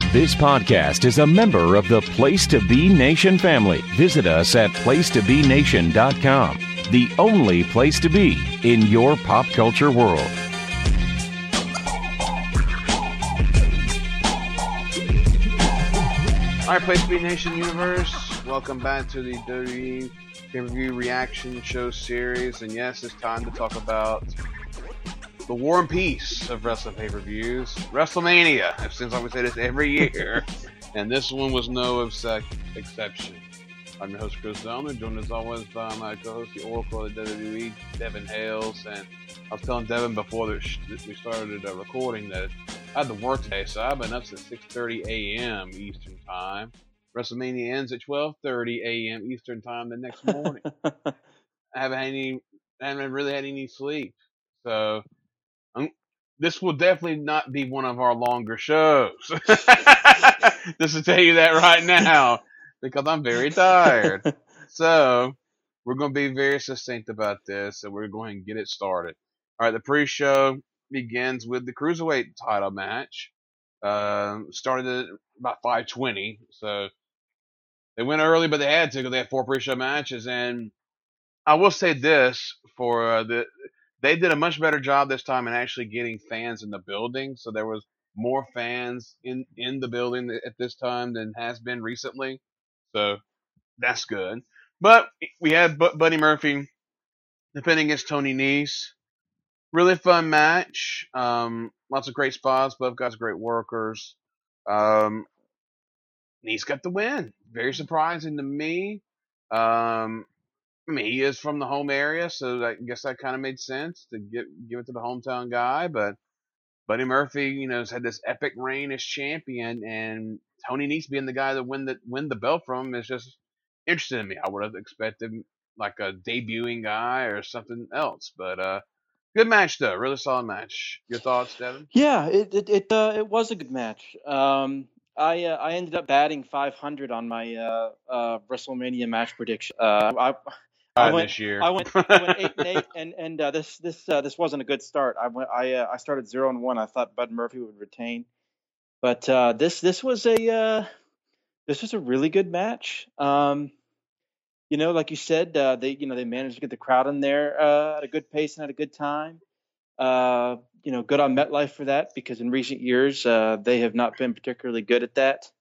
This podcast is a member of the Place to Be Nation family. Visit us at placetobenation.com, the only place to be in your pop culture world. All right, Place to Be Nation universe, welcome back to the WWE pay-per-view reaction show series. And yes, it's time to talk about the War and Peace of wrestling pay-per-views, WrestleMania. It seems like we say this every year, and this one was no exception. I'm your host, Chris Zellner, joined as always by my co-host, the Oracle of the WWE, Devin Hales. And I was telling Devin before we started recording that I had to work today, so I've been up since 6:30 a.m. Eastern Time. WrestleMania ends at 12:30 a.m. Eastern Time the next morning. I haven't really had any sleep, so this will definitely not be one of our longer shows. Just to tell you that right now, because I'm very tired. So we're going to be very succinct about this, and we're going to get it started. All right, the pre-show begins with the Cruiserweight title match. Started at about 5:20, so they went early, but they had to because they had 4 pre-show matches. And I will say this for they did a much better job this time in actually getting fans in the building. So there was more fans in the building at this time than has been recently. So that's good. But we had Buddy Murphy defending against Tony Nese. Really fun match. Lots of great spots. Both guys are great workers. Nese got the win. Very surprising to me. I mean, he is from the home area, so I guess that kind of made sense to give it to the hometown guy. But Buddy Murphy, has had this epic reign as champion, and Tony Nese being the guy that win the belt from him is just interesting to me. I would have expected like a debuting guy or something else, but good match though, really solid match. Your thoughts, Devin? Yeah, it was a good match. I ended up batting 500 on my WrestleMania match prediction. I went This year. I went 8-8, and this wasn't a good start. I started 0-1. I thought Bud Murphy would retain, but this was a really good match. Like you said, they managed to get the crowd in there at a good pace and at a good time. Good on MetLife for that, because in recent years they have not been particularly good at that.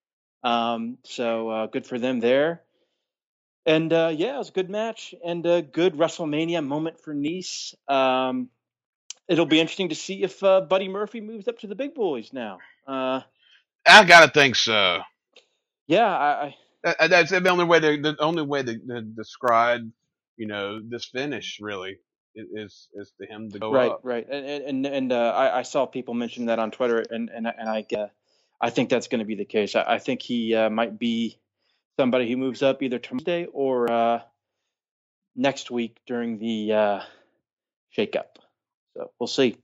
So good for them there. And it was a good match and a good WrestleMania moment for Nese. It'll be interesting to see if Buddy Murphy moves up to the big boys now. I gotta think so. Yeah, That's the only way to describe, this finish really is to him to go up. right. And I saw people mention that on Twitter, and I think that's going to be the case. I think he might be somebody who moves up either Tuesday or next week during the shakeup. So we'll see.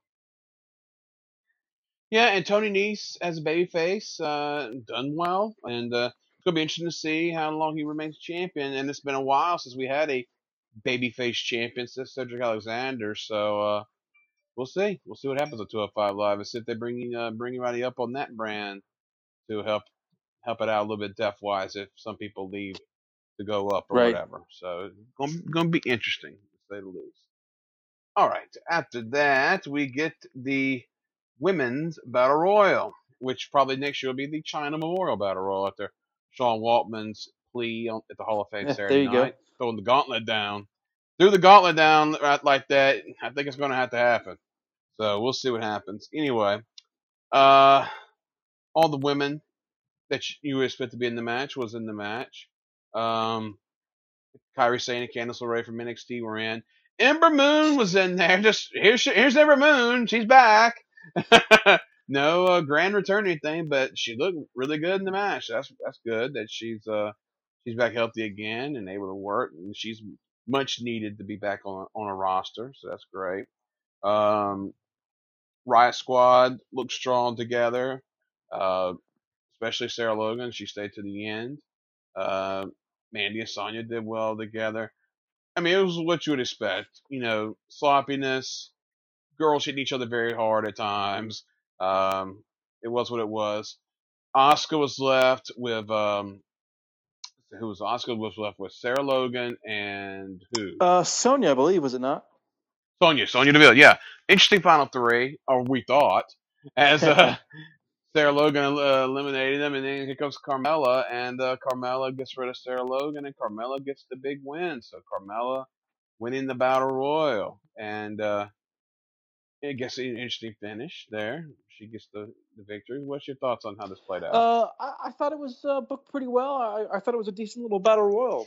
Yeah, and Tony Nese as a babyface, done well, and it's gonna be interesting to see how long he remains champion. And it's been a while since we had a babyface champion since Cedric Alexander, so we'll see. We'll see what happens at 205 Live, and see if they bring anybody up on that brand to help it out a little bit depth wise if some people leave to go up or Right. whatever. So gonna be interesting to say the least. All right. After that, we get the Women's Battle Royal, which probably next year will be the China Memorial Battle Royal after Sean Waltman's plea at the Hall of Fame Saturday night, throwing the gauntlet down. Threw the gauntlet down right like that. I think it's going to have to happen. So we'll see what happens. Anyway, all the women that you would expect to be in the match was in the match. Kairi Sane and Candice LeRae from NXT were in. Ember Moon was in there. Just here's Ember Moon. She's back. No grand return or anything, but she looked really good in the match. That's good that she's back healthy again and able to work, and she's much needed to be back on a roster, so that's great. Riot Squad looked strong together, especially Sarah Logan. She stayed to the end. Mandy and Sonya did well together. I mean, it was what you would expect. Sloppiness, girls hitting each other very hard at times. It was what it was. Oscar was left with Oscar was left with Sarah Logan and who? Sonya, I believe, was it not? Sonya Deville. Yeah, interesting final three, or we thought, as Sarah Logan eliminated them, and then here comes Carmella, and Carmella gets rid of Sarah Logan, and Carmella gets the big win. So Carmella winning the Battle Royal, and I guess an interesting finish there. She gets the victory. What's your thoughts on how this played out? I thought it was booked pretty well. I thought it was a decent little battle royal.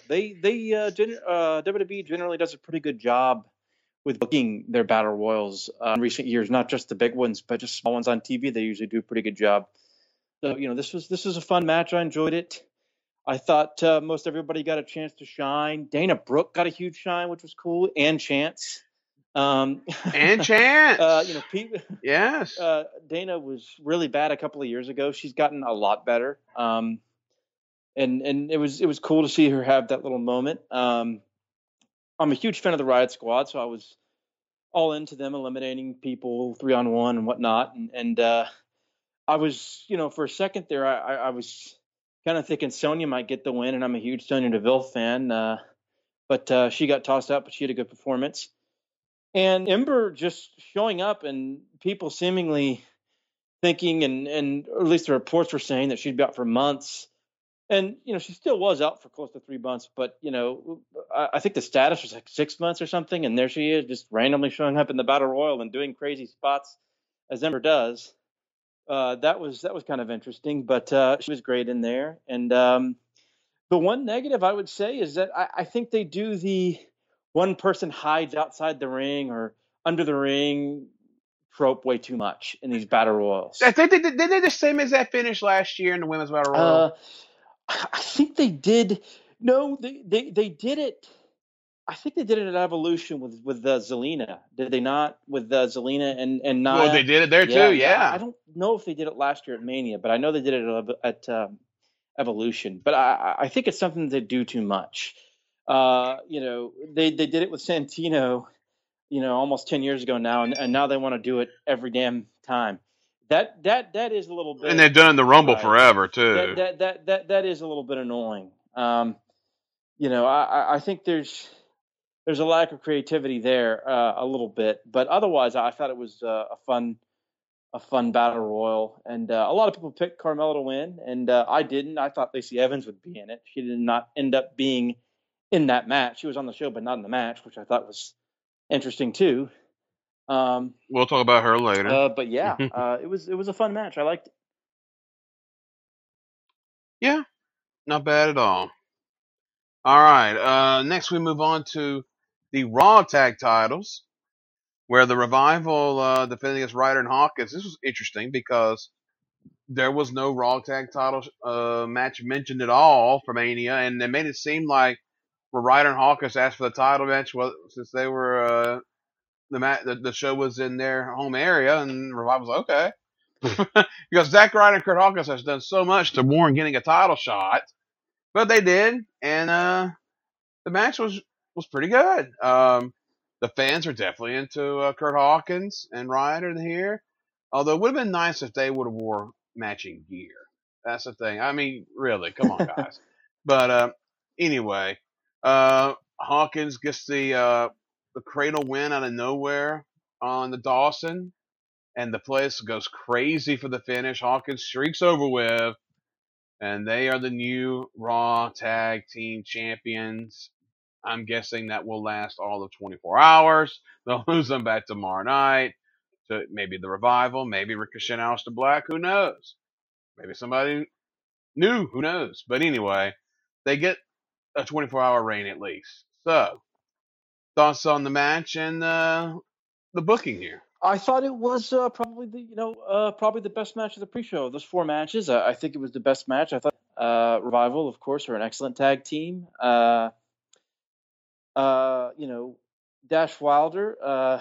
WWE generally does a pretty good job with booking their battle royals in recent years. Not just the big ones, but just small ones on TV. They usually do a pretty good job. So this was a fun match. I enjoyed it. I thought most everybody got a chance to shine. Dana Brooke got a huge shine, which was cool, and Chance. And Chance. Yes. Dana was really bad a couple of years ago. She's gotten a lot better. And it was cool to see her have that little moment. I'm a huge fan of the Riot Squad, so I was all into them eliminating people 3-on-1 and whatnot. And I was, for a second there, I was kind of thinking Sonya might get the win, and I'm a huge Sonya Deville fan. But she got tossed out, but she had a good performance. And Ember just showing up, and people seemingly thinking, and or at least the reports were saying that she'd be out for months. And, she still was out for close to 3 months. But, I think the status was like 6 months or something. And there she is, just randomly showing up in the Battle Royal and doing crazy spots as Ember does. That was kind of interesting. But she was great in there. And the one negative I would say is that I think they do the one person hides outside the ring or under the ring trope way too much in these battle royals. I think they did the same as that finish last year in the women's battle royal. I think they did. No, they did it. I think they did it at Evolution with Zelina. Did they not with Zelina and Nia? Well, they did it there too. Yeah. I don't know if they did it last year at Mania, but I know they did it at Evolution. But I think it's something they do too much. They did it with Santino, almost 10 years ago now, and now they want to do it every damn time. That is a little bit. And they've done the Rumble forever too. That is a little bit annoying. I think there's a lack of creativity there a little bit, but otherwise I thought it was a fun battle royal, and a lot of people picked Carmella to win, and I didn't. I thought Lacey Evans would be in it. She did not end up being in that match. She was on the show, but not in the match, which I thought was interesting too. We'll talk about her later. But yeah, it was a fun match. I liked it. Yeah, not bad at all. All right. Next, we move on to the Raw tag titles, where the Revival defending against Ryder and Hawkins. This was interesting because there was no Raw tag title match mentioned at all for Mania, and they made it seem like Ryder and Hawkins asked for the title match, well, since they were the show was in their home area, and Revival was like, okay. Because Zack Ryder and Kurt Hawkins has done so much to warrant getting a title shot. But they did, and the match was pretty good. The fans are definitely into Kurt Hawkins and Ryder here. Although it would have been nice if they would have wore matching gear. That's the thing. I mean, really, come on, guys. But anyway, Hawkins gets the cradle win out of nowhere on the Dawson, and the place goes crazy for the finish. Hawkins shrieks over with, and they are the new Raw Tag Team Champions. I'm guessing that will last all of 24 hours. They'll lose them back tomorrow night to maybe the Revival, maybe Ricochet and Aleister Black. Who knows? Maybe somebody new. Who knows? But anyway, they get a 24-hour reign at least. So, thoughts on the match and the booking here? I thought it was probably the best match of the pre-show. Those 4 matches, I think it was the best match. I thought Revival, of course, are an excellent tag team. Dash Wilder,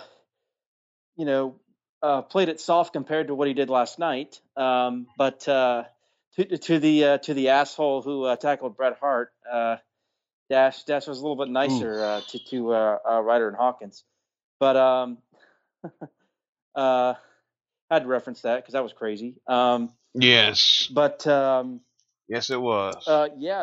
played it soft compared to what he did last night. But to the asshole who tackled Bret Hart, Dash was a little bit nicer to Ryder and Hawkins. But had to reference that because that was crazy. Yes. But Yes, it was. yeah,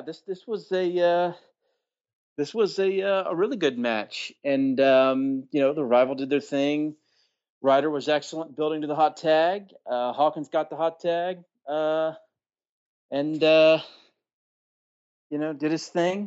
this was a really good match, and the rival did their thing. Ryder was excellent building to the hot tag. Hawkins got the hot tag, and did his thing.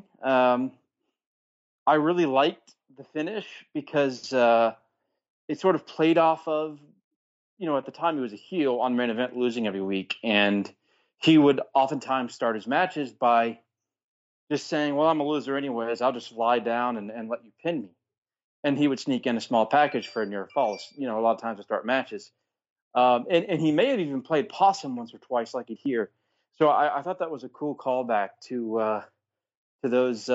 I really liked the finish because it sort of played off of, at the time he was a heel on Main Event, losing every week, and he would oftentimes start his matches by just saying, "Well, I'm a loser anyways. I'll just lie down and let you pin me." And he would sneak in a small package for a near fall, a lot of times to start matches. And he may have even played possum once or twice, like it here. So I thought that was a cool callback to those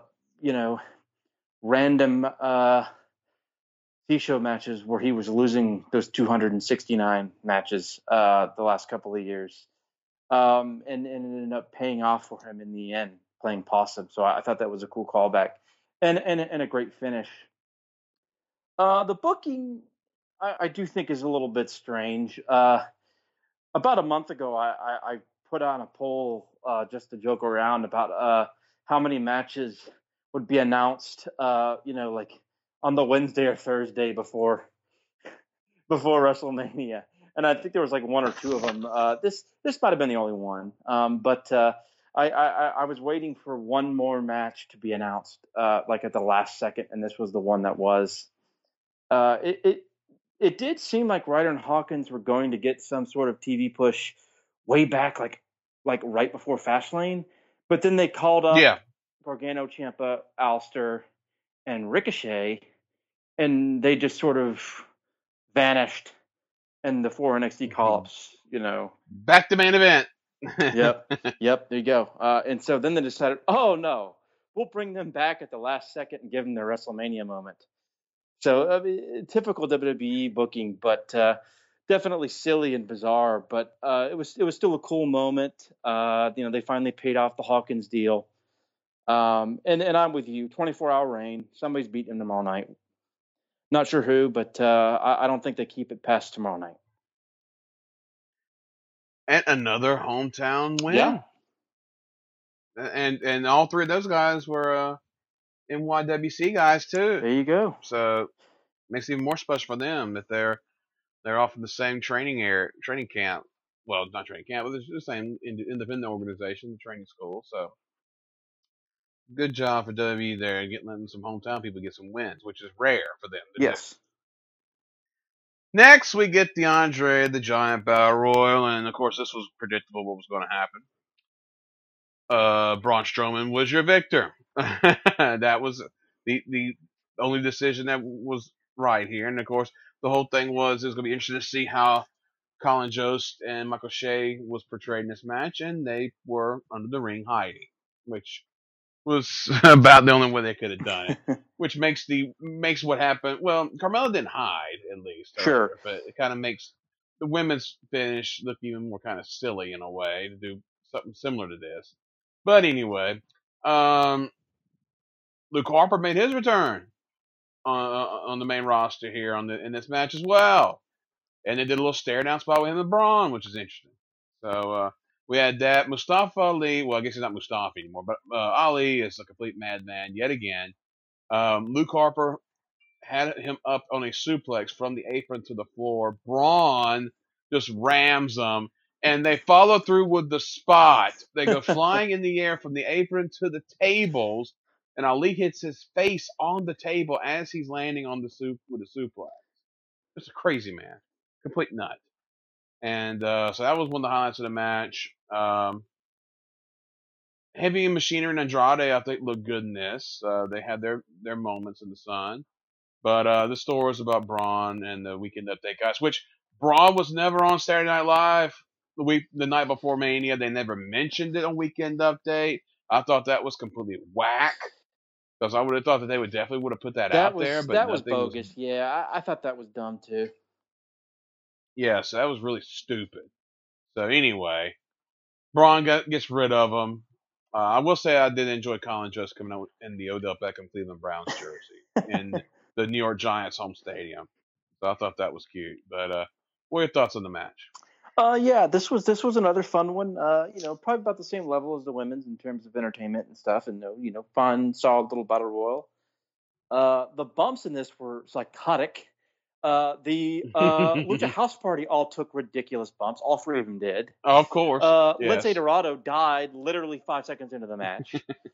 random C-show matches where he was losing those 269 matches the last couple of years, and it ended up paying off for him in the end, playing possum. So I thought that was a cool callback and a great finish. The booking, I do think, is a little bit strange. About a month ago, I put on a poll just to joke around about how many matches would be announced, like on the Wednesday or Thursday before WrestleMania, and I think there was like one or two of them. This might have been the only one, but I was waiting for one more match to be announced, like at the last second, and this was the one that was. It did seem like Ryder and Hawkins were going to get some sort of TV push way back, like right before Fastlane, but then they called up Yeah. Gargano, Ciampa, Alistair, and Ricochet, and they just sort of vanished in the 4 NXT call-ups. Back to main event. Yep. There you go. And so then they decided, oh no, we'll bring them back at the last second and give them their WrestleMania moment. So typical WWE booking, but definitely silly and bizarre. But it was still a cool moment. They finally paid off the Hawkins deal. And I'm with you. 24-hour reign. Somebody's beating them all night. Not sure who, but I don't think they keep it past tomorrow night. And another hometown win. Yeah. And all three of those guys were NYWC guys too. There you go. So makes it even more special for them that they're off in the same training camp. Well, not training camp, but it's the same independent organization, the training school. So good job for WWE there, letting some hometown people get some wins, which is rare for them to do. Next, we get the Andre the Giant Battle Royal, and of course, this was predictable what was going to happen. Braun Strowman was your victor. That was the only decision that was right here, and of course, the whole thing was it was going to be interesting to see how Colin Jost and Michael Shea was portrayed in this match, and they were under the ring hiding, which was about the only way they could have done it. Which makes what happened. Well, Carmella didn't hide, at least. Sure. Earlier, but it kind of makes the women's finish look even more kind of silly in a way to do something similar to this. But anyway, Luke Harper made his return on the main roster here in this match as well. And they did a little stare down spot with him and Braun, which is interesting. So we had that. Mustafa Ali, well, I guess he's not Mustafa anymore, but Ali is a complete madman yet again. Luke Harper had him up on a suplex from the apron to the floor. Braun just rams them, and they follow through with the spot. They go flying in the air from the apron to the tables, and Ali hits his face on the table as he's landing on with a suplex. Just a crazy man. Complete nut. And so that was one of the highlights of the match. Heavy Machinery and Andrade, I think, looked good in this. They had their moments in the sun. But the story was about Braun and the Weekend Update guys, which Braun was never on Saturday Night Live the night before Mania. They never mentioned it on Weekend Update. I thought that was completely whack. Because I would have thought that they definitely would have put that out there. But that was bogus. Yeah, I thought that was dumb too. Yeah, so that was really stupid. So anyway, Braun gets rid of him. I will say I did enjoy Colin Jost coming out in the Odell Beckham Cleveland Browns jersey in the New York Giants home stadium. So I thought that was cute. But what are your thoughts on the match? Yeah, this was another fun one. Probably about the same level as the women's in terms of entertainment and stuff, and fun, solid little battle royal. The bumps in this were psychotic. The Lucha House Party all took ridiculous bumps. All three of them did. Oh, of course. Lince Yes. Dorado died literally 5 seconds into the match.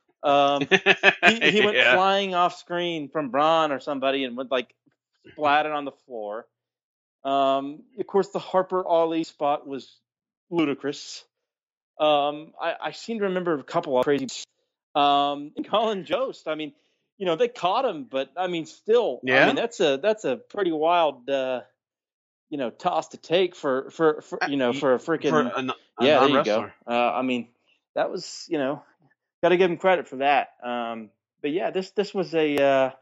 He went Yeah. flying off screen from Braun or somebody and went like splatted on the floor. Of course, the Harper Ali spot was ludicrous. I seem to remember a couple of crazy. Colin Jost. I mean, they caught him, but I mean, still, I Yeah. mean, that's a pretty wild, toss to take for for a freaking For a yeah. There you go. non-wrestler. I mean, that was got to give him credit for that. But yeah, this was a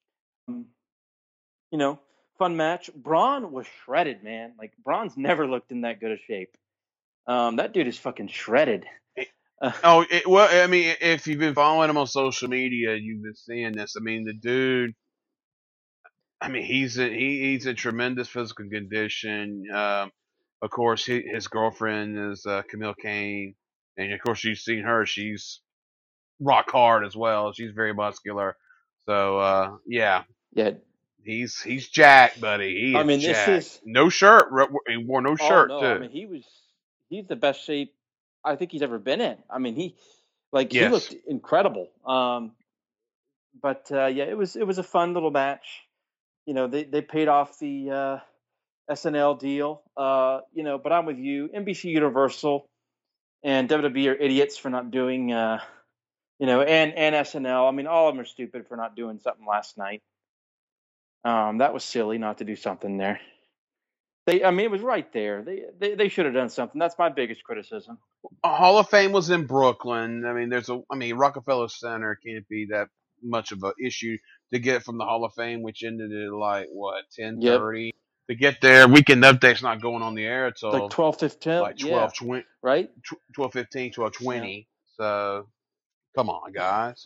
fun match. Braun was shredded, man. Like Braun's never looked in that good a shape. That dude is fucking shredded. Well, I mean, if you've been following him on social media, you've been seeing this. I mean, the dude. I mean, he's in tremendous physical condition. Of course, his girlfriend is Camille Kane, and of course, you've seen her. She's rock hard as well. She's very muscular. So yeah, he's jacked, buddy. He is jacked. This is no shirt. He wore no shirt no, too. I mean, he's the best shape I think he's ever been in. I mean, he Yes. looked incredible. But yeah, it was a fun little match. They paid off the SNL deal. But I'm with you. NBC Universal and WWE are idiots for not doing and SNL. I mean, all of them are stupid for not doing something last night. That was silly not to do something there. It was right there. They should have done something. That's my biggest criticism. Hall of Fame was in Brooklyn. I mean, Rockefeller Center can't be that much of an issue to get from the Hall of Fame, which ended at like what 10:30. Yep. To get there, Weekend Update's not going on the air until like 12:15, like 12:20, right? 12:15, 12:20. Yeah. So, come on, guys.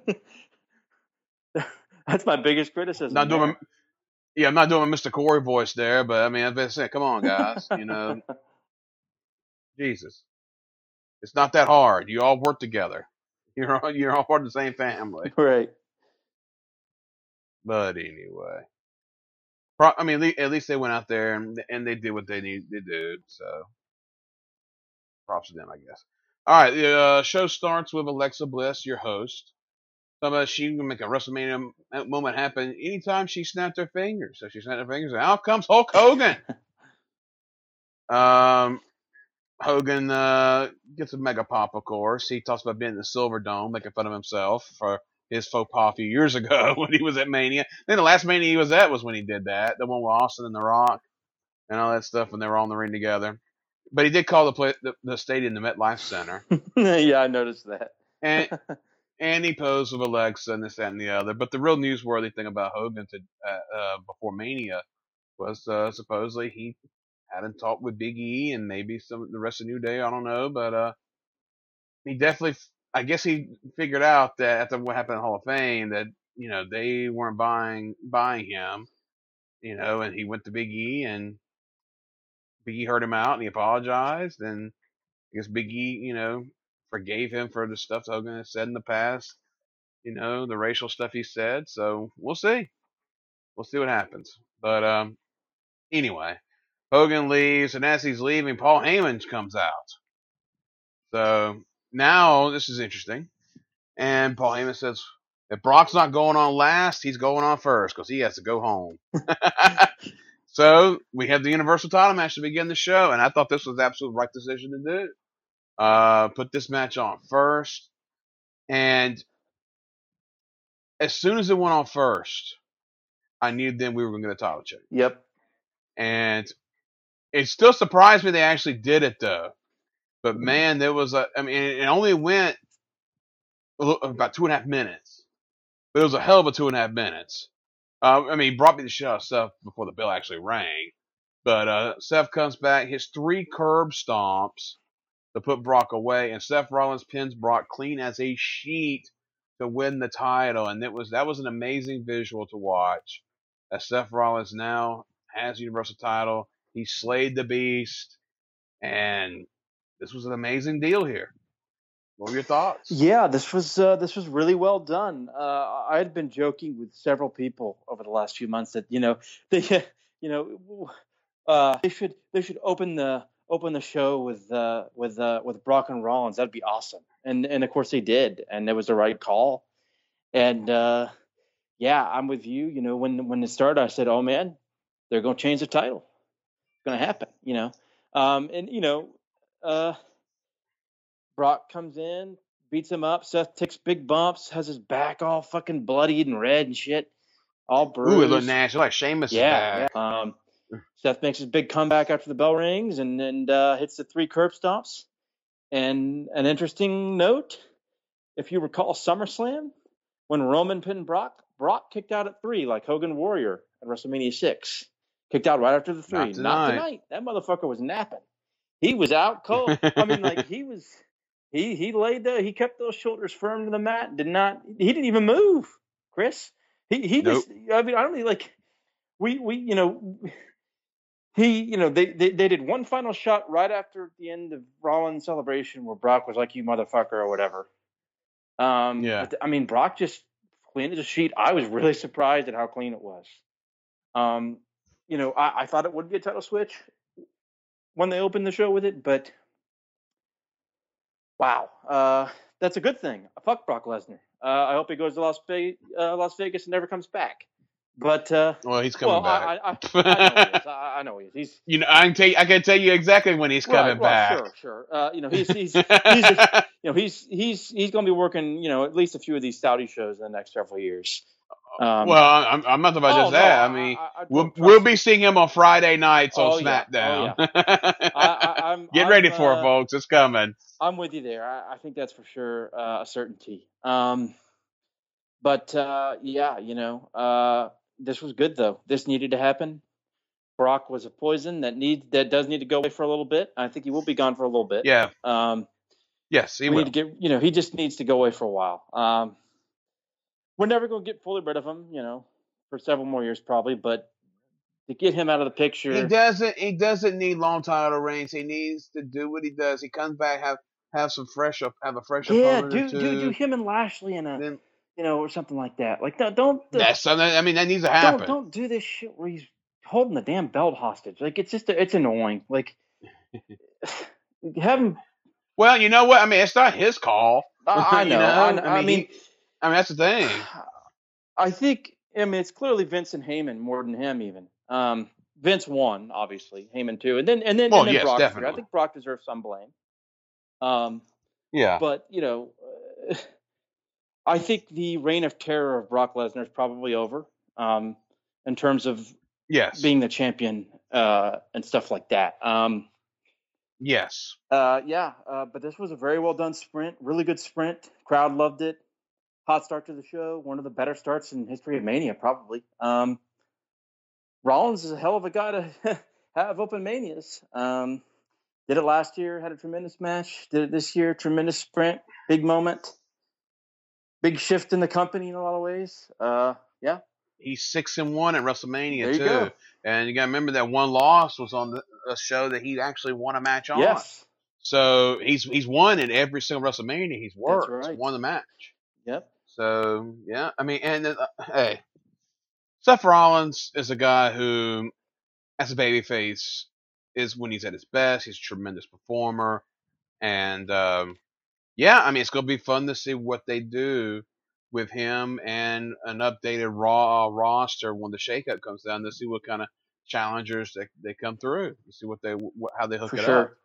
That's my biggest criticism. I'm not doing a Mr. Corey voice there, but I mean, I've been saying, come on, guys, Jesus, it's not that hard. You all work together. You're all part of the same family, right? But anyway, I mean, at least they went out there and they did what they needed to do. So, props to them, I guess. All right, the show starts with Alexa Bliss, your host. She can make a WrestleMania moment happen anytime she snapped her fingers. So she snapped her fingers, and out comes Hulk Hogan. Hogan gets a mega pop, of course. He talks about being in the Silver Dome, making fun of himself for his faux pas a few years ago when he was at Mania. Then the last Mania he was at was when he did that, the one with Austin and The Rock and all that stuff when they were all in the ring together. But he did call the stadium the MetLife Center. Yeah, I noticed that. And he posed with Alexa and this, that, and the other. But the real newsworthy thing about Hogan before Mania was supposedly he hadn't talked with Big E and maybe the rest of New Day. I don't know, but he definitely, I guess he figured out that after what happened in Hall of Fame that they weren't buying him, and he went to Big E and Big E heard him out and he apologized, and I guess Big E forgave him for the stuff Hogan has said in the past, the racial stuff he said. So we'll see. We'll see what happens. But anyway, Hogan leaves, and as he's leaving, Paul Heyman comes out. So now this is interesting. And Paul Heyman says, if Brock's not going on last, he's going on first because he has to go home. So we have the Universal title match to begin the show, and I thought this was the absolute right decision to do. Put this match on first, and as soon as it went on first, I knew then we were going to get a title change. Yep. And it still surprised me they actually did it though. But man, there was it only went about 2.5 minutes. But it was a hell of a 2.5 minutes. He brought me the shit out of Seth before the bell actually rang. But Seth comes back, hits 3 curb stomps to put Brock away, and Seth Rollins pins Brock clean as a sheet to win the title. And that was an amazing visual to watch. As Seth Rollins now has the Universal title. He slayed the beast. And this was an amazing deal here. What were your thoughts? Yeah, this was really well done. I had been joking with several people over the last few months that they they should open the show with Brock and Rollins. That'd be awesome. And of course they did, and it was the right call. And yeah, I'm with you. When it started, I said, "Oh man, they're going to change the title. It's going to happen." Uh, Brock comes in, beats him up. Seth takes big bumps, has his back all fucking bloodied and red and shit, all bruised. Ooh, it looked nasty, like Sheamus' back. Yeah. Seth makes his big comeback after the bell rings and hits the 3 curb stomps. And an interesting note, if you recall SummerSlam, when Roman pinned Brock kicked out at 3 like Hogan Warrior at WrestleMania 6. Kicked out right after the 3. Not tonight. That motherfucker was napping. He was out cold. I mean, like he was. He laid there. He kept those shoulders firm to the mat. He didn't even move, Chris. He Nope. just. I mean, I don't mean like we they did one final shot right after the end of Rollins' celebration where Brock was like, "You motherfucker" or whatever. Yeah. But, I mean, Brock just cleaned as a sheet. I was really surprised at how clean it was. I thought it would be a title switch when they opened the show with it, but wow, that's a good thing. Fuck Brock Lesnar. I hope he goes to Las Vegas and never comes back. But well, he's coming back. I know he is. He's I can tell you exactly when he's coming back. Sure. He's going to be working at least a few of these Saudi shows in the next several years. Well, I'm not about just that. I mean, we'll be seeing him on Friday nights on SmackDown. Yeah. Get ready for it, folks. It's coming. I'm with you there. I think that's for sure a certainty. But this was good though. This needed to happen. Brock was a poison that does need to go away for a little bit. I think he will be gone for a little bit. Yeah. Yes, he will. Need to get. He just needs to go away for a while. We're never going to get fully rid of him, for several more years probably, but to get him out of the picture. He doesn't need long title reigns. He needs to do what he does. He comes back, have a fresh opponent. Yeah, do him and Lashley in or something like that. Like don't. That's something. I mean, that needs to happen. Don't do this shit where he's holding the damn belt hostage. Like it's annoying. Like have him. Well, you know what? I mean, it's not his call. I know. I mean, that's the thing. I think. I mean, it's clearly Vince and Heyman more than him even. Vince won, obviously. Heyman too, and then yes, Brock. Definitely. I think Brock deserves some blame. Yeah. But I think the reign of terror of Brock Lesnar is probably over. In terms of being the champion and stuff like that. Yes. But this was a very well done sprint. Really good sprint. Crowd loved it. Hot start to the show. One of the better starts in history of Mania, probably. Rollins is a hell of a guy to have open Manias. Did it last year. Had a tremendous match. Did it this year. Tremendous sprint. Big moment. Big shift in the company in a lot of ways. Yeah. He's 6-1 at WrestleMania there you too. Go. And you got to remember that one loss was on a show that he actually won a match on. Yes. So he's won in every single WrestleMania he's worked. That's right. Won the match. Yep. So yeah, I mean, and hey, Seth Rollins is a guy who, as a babyface, is when he's at his best. He's a tremendous performer, and yeah, I mean, it's gonna be fun to see what they do with him and an updated Raw roster when the shakeup comes down, to see what kind of challengers they come through, to see how they hook it up.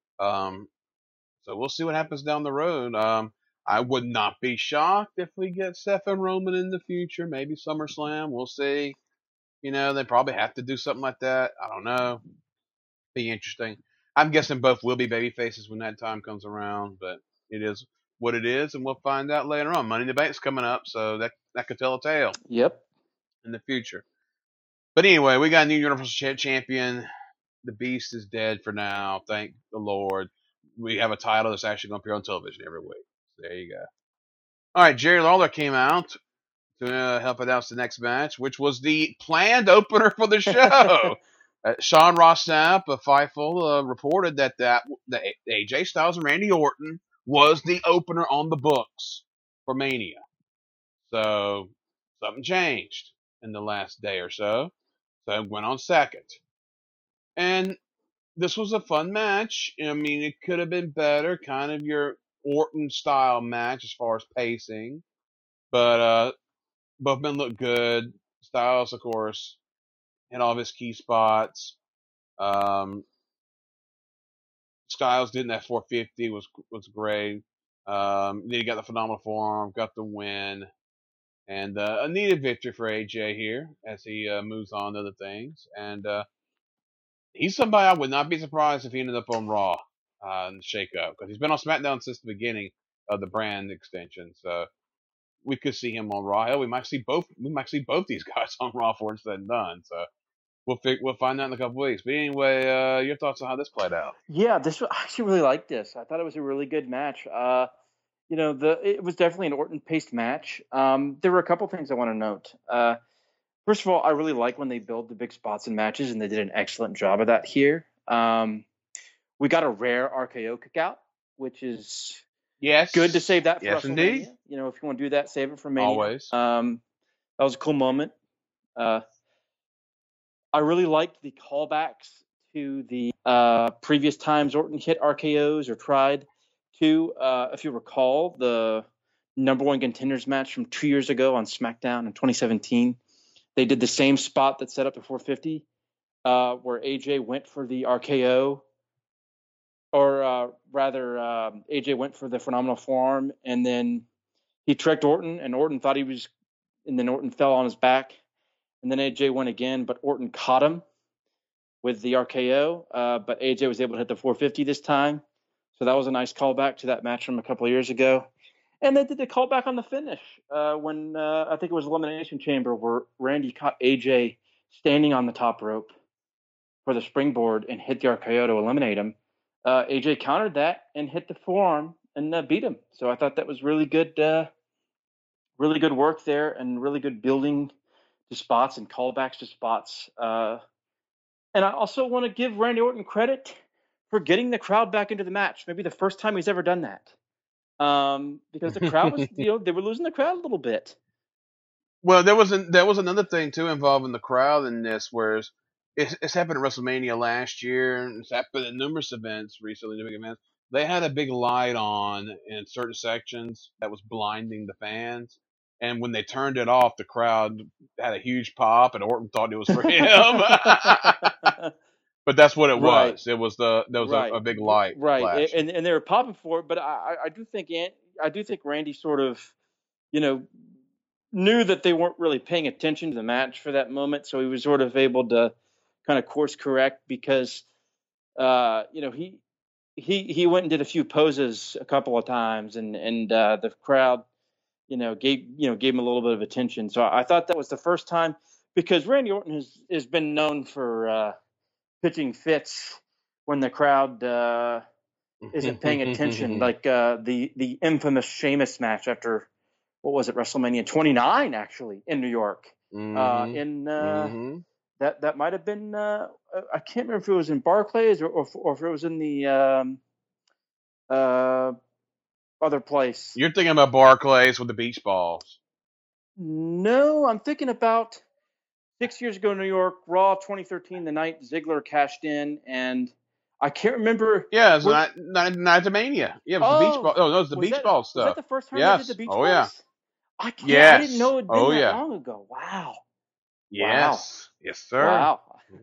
So we'll see what happens down the road. I would not be shocked if we get Seth and Roman in the future. Maybe SummerSlam. We'll see. They probably have to do something like that. I don't know. Be interesting. I'm guessing both will be baby faces when that time comes around, but it is what it is, and we'll find out later on. Money in the Bank's coming up, so that could tell a tale. Yep. In the future. But anyway, we got a new Universal Champion. The Beast is dead for now. Thank the Lord. We have a title that's actually going to appear on television every week. There you go. All right, Jerry Lawler came out to help announce the next match, which was the planned opener for the show. Sean Ross Sapp of Fightful reported that AJ Styles and Randy Orton was the opener on the books for Mania. So something changed in the last day or so. So it went on second. And this was a fun match. I mean, it could have been better, kind of your Orton style match as far as pacing. But both men looked good. Styles, of course, hit all of his key spots. Styles did in that 450 was great. Then he got the phenomenal forearm, got the win, and a needed victory for AJ here as he moves on to other things. And he's somebody I would not be surprised if he ended up on Raw in the shakeup because he's been on SmackDown since the beginning of the brand extension. So we could see him on Raw. Hell, we might see both. We might see both these guys on Raw before it's said and done. So we'll find out in a couple weeks. But anyway, your thoughts on how this played out? Yeah, I actually really liked this. I thought it was a really good match. It was definitely an Orton-paced match. There were a couple things I want to note. First of all, I really like when they build the big spots in matches, and they did an excellent job of that here. We got a rare RKO kickout, which is good to save that for WrestleMania. Indeed. You know, if you want to do that, save it for Mania. Always. That was a cool moment. I really liked the callbacks to the previous times Orton hit RKOs or tried to. If you recall, the number one contenders match from 2 years ago on SmackDown in 2017, they did the same spot that set up the 450, where AJ went for the RKO, or AJ went for the phenomenal forearm, and then he tricked Orton, and Orton thought he was, and then Orton fell on his back. And then AJ went again, but Orton caught him with the RKO. But AJ was able to hit the 450 this time. So that was a nice callback to that match from a couple of years ago. And they did the callback on the finish when I think it was Elimination Chamber where Randy caught AJ standing on the top rope for the springboard and hit the RKO to eliminate him. AJ countered that and hit the forearm and beat him. So I thought that was really good work there and really good building to spots and callbacks to spots. And I also want to give Randy Orton credit for getting the crowd back into the match. Maybe the first time he's ever done that. Because the crowd was, they were losing the crowd a little bit. Well, there was another thing too involving the crowd in this, whereas it's happened at WrestleMania last year, and it's happened at numerous events recently, big events. They had a big light on in certain sections that was blinding the fans. And when they turned it off, the crowd had a huge pop, and Orton thought it was for him. But that's what it was. It was a big light, right? And they were popping for it. But I do think Randy sort of, knew that they weren't really paying attention to the match for that moment, so he was sort of able to kind of course correct because, he went and did a few poses a couple of times, and the crowd, gave him a little bit of attention. So I thought that was the first time, because Randy Orton has been known for pitching fits when the crowd isn't paying attention, like the infamous Sheamus match after, what was it, WrestleMania 29 actually in New York. That might have been I can't remember if it was in Barclays or if it was in the other place. You're thinking about Barclays with the beach balls. No, I'm thinking about 6 years ago in New York, Raw 2013, the night Ziggler cashed in, and I can't remember. Yeah, it was Nightomania. Yeah, it was the beach ball. Oh, no, it was the beach ball stuff. Was that the first time they did the beach balls? Yeah. I didn't know it had been that long ago. Wow. Yes. Wow. Yes, sir. Wow.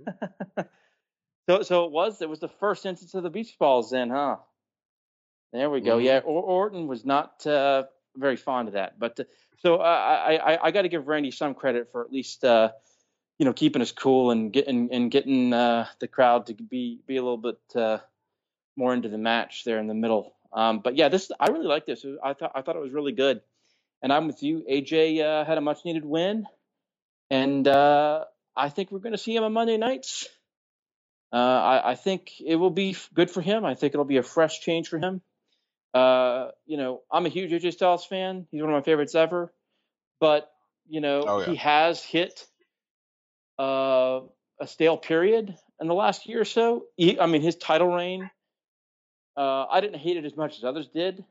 So it was the first instance of the beach balls then, huh? There we go. Yeah, Orton was not very fond of that, but so I got to give Randy some credit for at least keeping us cool and getting the crowd to be a little bit more into the match there in the middle. But yeah, I really like this. I thought it was really good, and I'm with you. AJ had a much needed win, and I think we're going to see him on Monday nights. I think it will be good for him. I think it'll be a fresh change for him. I'm a huge AJ Styles fan. He's one of my favorites ever. But, he has hit a stale period in the last year or so. His title reign, I didn't hate it as much as others did.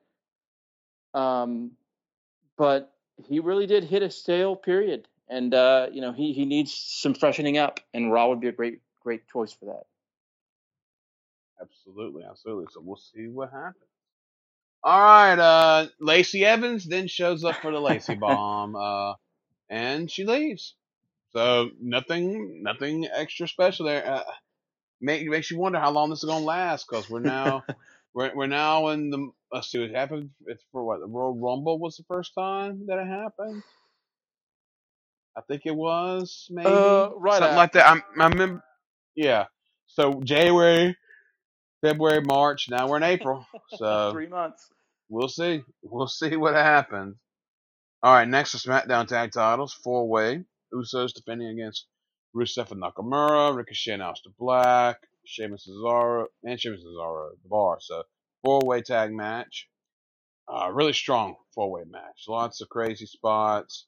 But he really did hit a stale period, and he needs some freshening up, and Raw would be a great choice for that. Absolutely. So we'll see what happens. All right. Lacey Evans then shows up for the Lacey Bomb, and she leaves. So nothing extra special there. Makes you wonder how long this is gonna last, because we're now in the, let's see what happened. It's for what, the Royal Rumble was the first time that it happened. I think it was maybe right something like that. I remember. Yeah. So January, February, March. Now we're in April. So 3 months. We'll see what happens. All right. Next, the SmackDown Tag Titles 4-way. Usos defending against Rusev and Nakamura, Ricochet and Aleister Black, Sheamus Cesaro, the Bar. So 4-way tag match. Really strong 4-way match. Lots of crazy spots.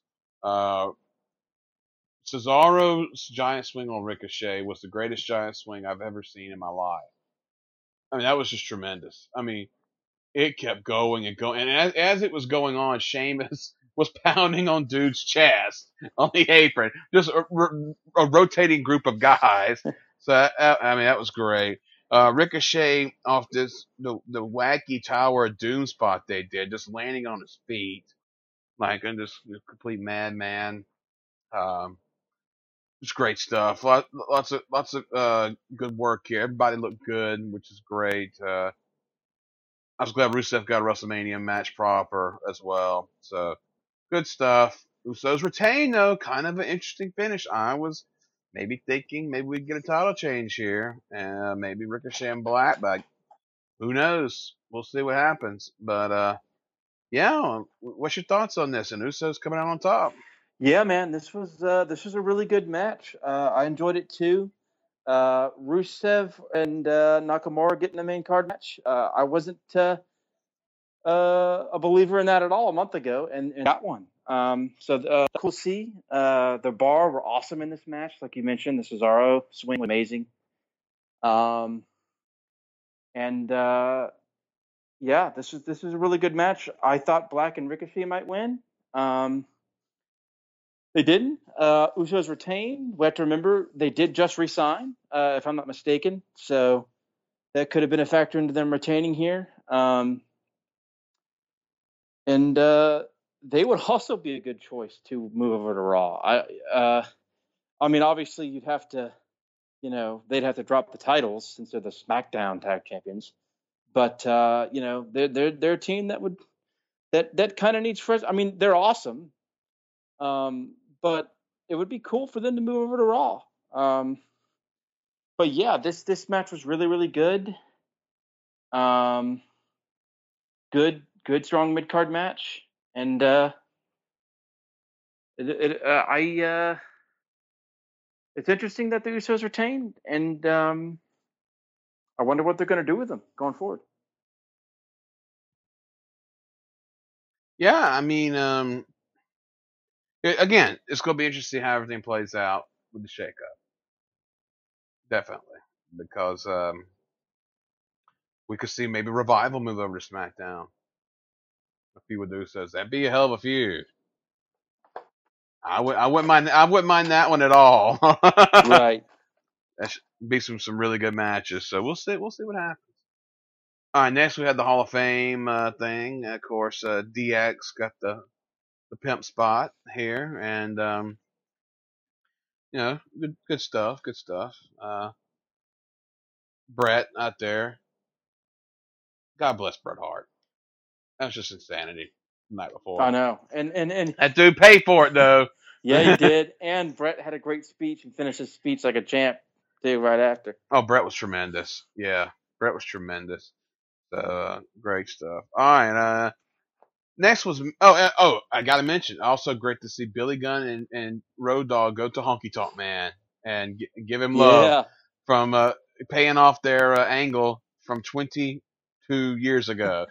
Cesaro's giant swing on Ricochet was the greatest giant swing I've ever seen in my life. I mean, that was just tremendous. I mean, it kept going and going. And as it was going on, Sheamus was pounding on dude's chest on the apron. Just a rotating group of guys. So, that was great. Ricochet off the wacky Tower of Doom spot they did, just landing on his feet. And just a complete madman. Just great stuff. Lots of good work here. Everybody looked good, which is great. I was glad Rusev got a WrestleMania match proper as well. So good stuff. Usos retain though. Kind of an interesting finish. I was maybe thinking maybe we'd get a title change here, and maybe Ricochet and Black, but who knows? We'll see what happens. But yeah, what's your thoughts on this? And Usos coming out on top. Yeah, man, this was a really good match. I enjoyed it too. Rusev and Nakamura getting the main card match. I wasn't a believer in that at all a month ago, and got one. So cool to see. The Bar were awesome in this match, like you mentioned. The Cesaro swing was amazing. Yeah, this is a really good match. I thought Black and Ricochet might win. They didn't. Usos retained. We have to remember they did just resign, if I'm not mistaken. So that could have been a factor into them retaining here. And they would also be a good choice to move over to Raw. Obviously you'd have to, they'd have to drop the titles since they're the SmackDown Tag Champions. But they're a team that kind of needs fresh. I mean, they're awesome. But it would be cool for them to move over to Raw. But yeah, this match was really, really good. Good strong mid card match, and it's interesting that the Usos retained, and I wonder what they're going to do with them going forward. Yeah, I mean, again, it's going to be interesting how everything plays out with the shakeup. Definitely, because we could see maybe Revival move over to SmackDown. A feud with Usos, that'd be a hell of a feud. I wouldn't mind that one at all. Right. That should be some really good matches. So we'll see what happens. All right, next we had the Hall of Fame thing. Of course, DX got the pimp spot here, and good stuff. Bret out there. God bless Bret Hart. That was just insanity the night before. I know, and that dude paid for it though. Yeah, he did. And Bret had a great speech and finished his speech like a champ too right after. Oh, Bret was tremendous. Yeah, Bret was tremendous. So great stuff. All right. Next was I gotta mention, also great to see Billy Gunn and Road Dogg go to Honky Tonk Man and give him love from paying off their angle from 22 years ago.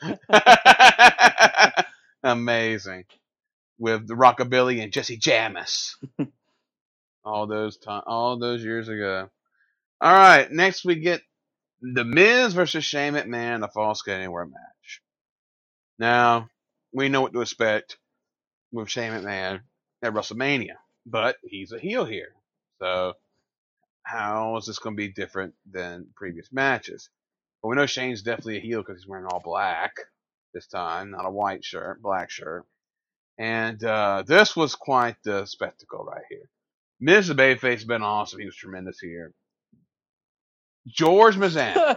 Amazing. With the Rockabilly and Jesse Jamis. all those years ago. All right, next we get The Miz versus Shane McMahon, the Falls Count Anywhere match. Now, we know what to expect with Shane McMahon at WrestleMania, but he's a heel here. So, how is this going to be different than previous matches? Well, we know Shane's definitely a heel because he's wearing all black this time, not a white shirt, black shirt. And this was quite the spectacle right here. Miz the Babyface has been awesome. He was tremendous here. George Mazan.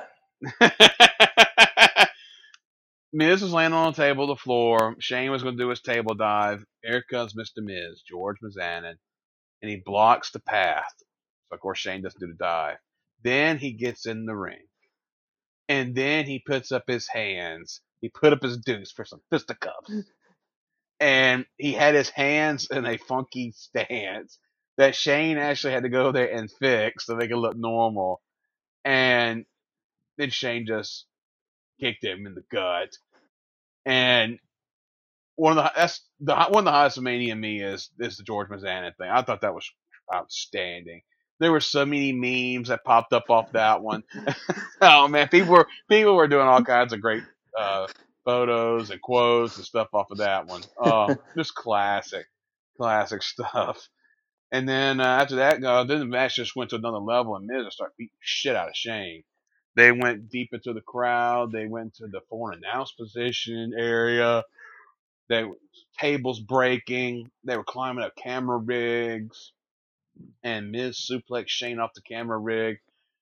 Miz was laying on the table, the floor. Shane was going to do his table dive. Here comes Mr. Miz, George Mazanin, and he blocks the path. So, of course, Shane doesn't do the dive. Then he gets in the ring. And then he puts up his hands. He put up his deuce for some fisticuffs. And he had his hands in a funky stance that Shane actually had to go there and fix so they could look normal. And then Shane just kicked him in the gut. And one of the highest of Mania me is the George Mazanin thing. I thought that was outstanding. There were so many memes that popped up off that one. Oh man, people were doing all kinds of great photos and quotes and stuff off of that one. Just classic stuff. And then after that, then the match just went to another level, and Miz started beating the shit out of Shane. They went deep into the crowd. They went to the foreign announce position area. Tables breaking. They were climbing up camera rigs. And Miz suplex Shane off the camera rig.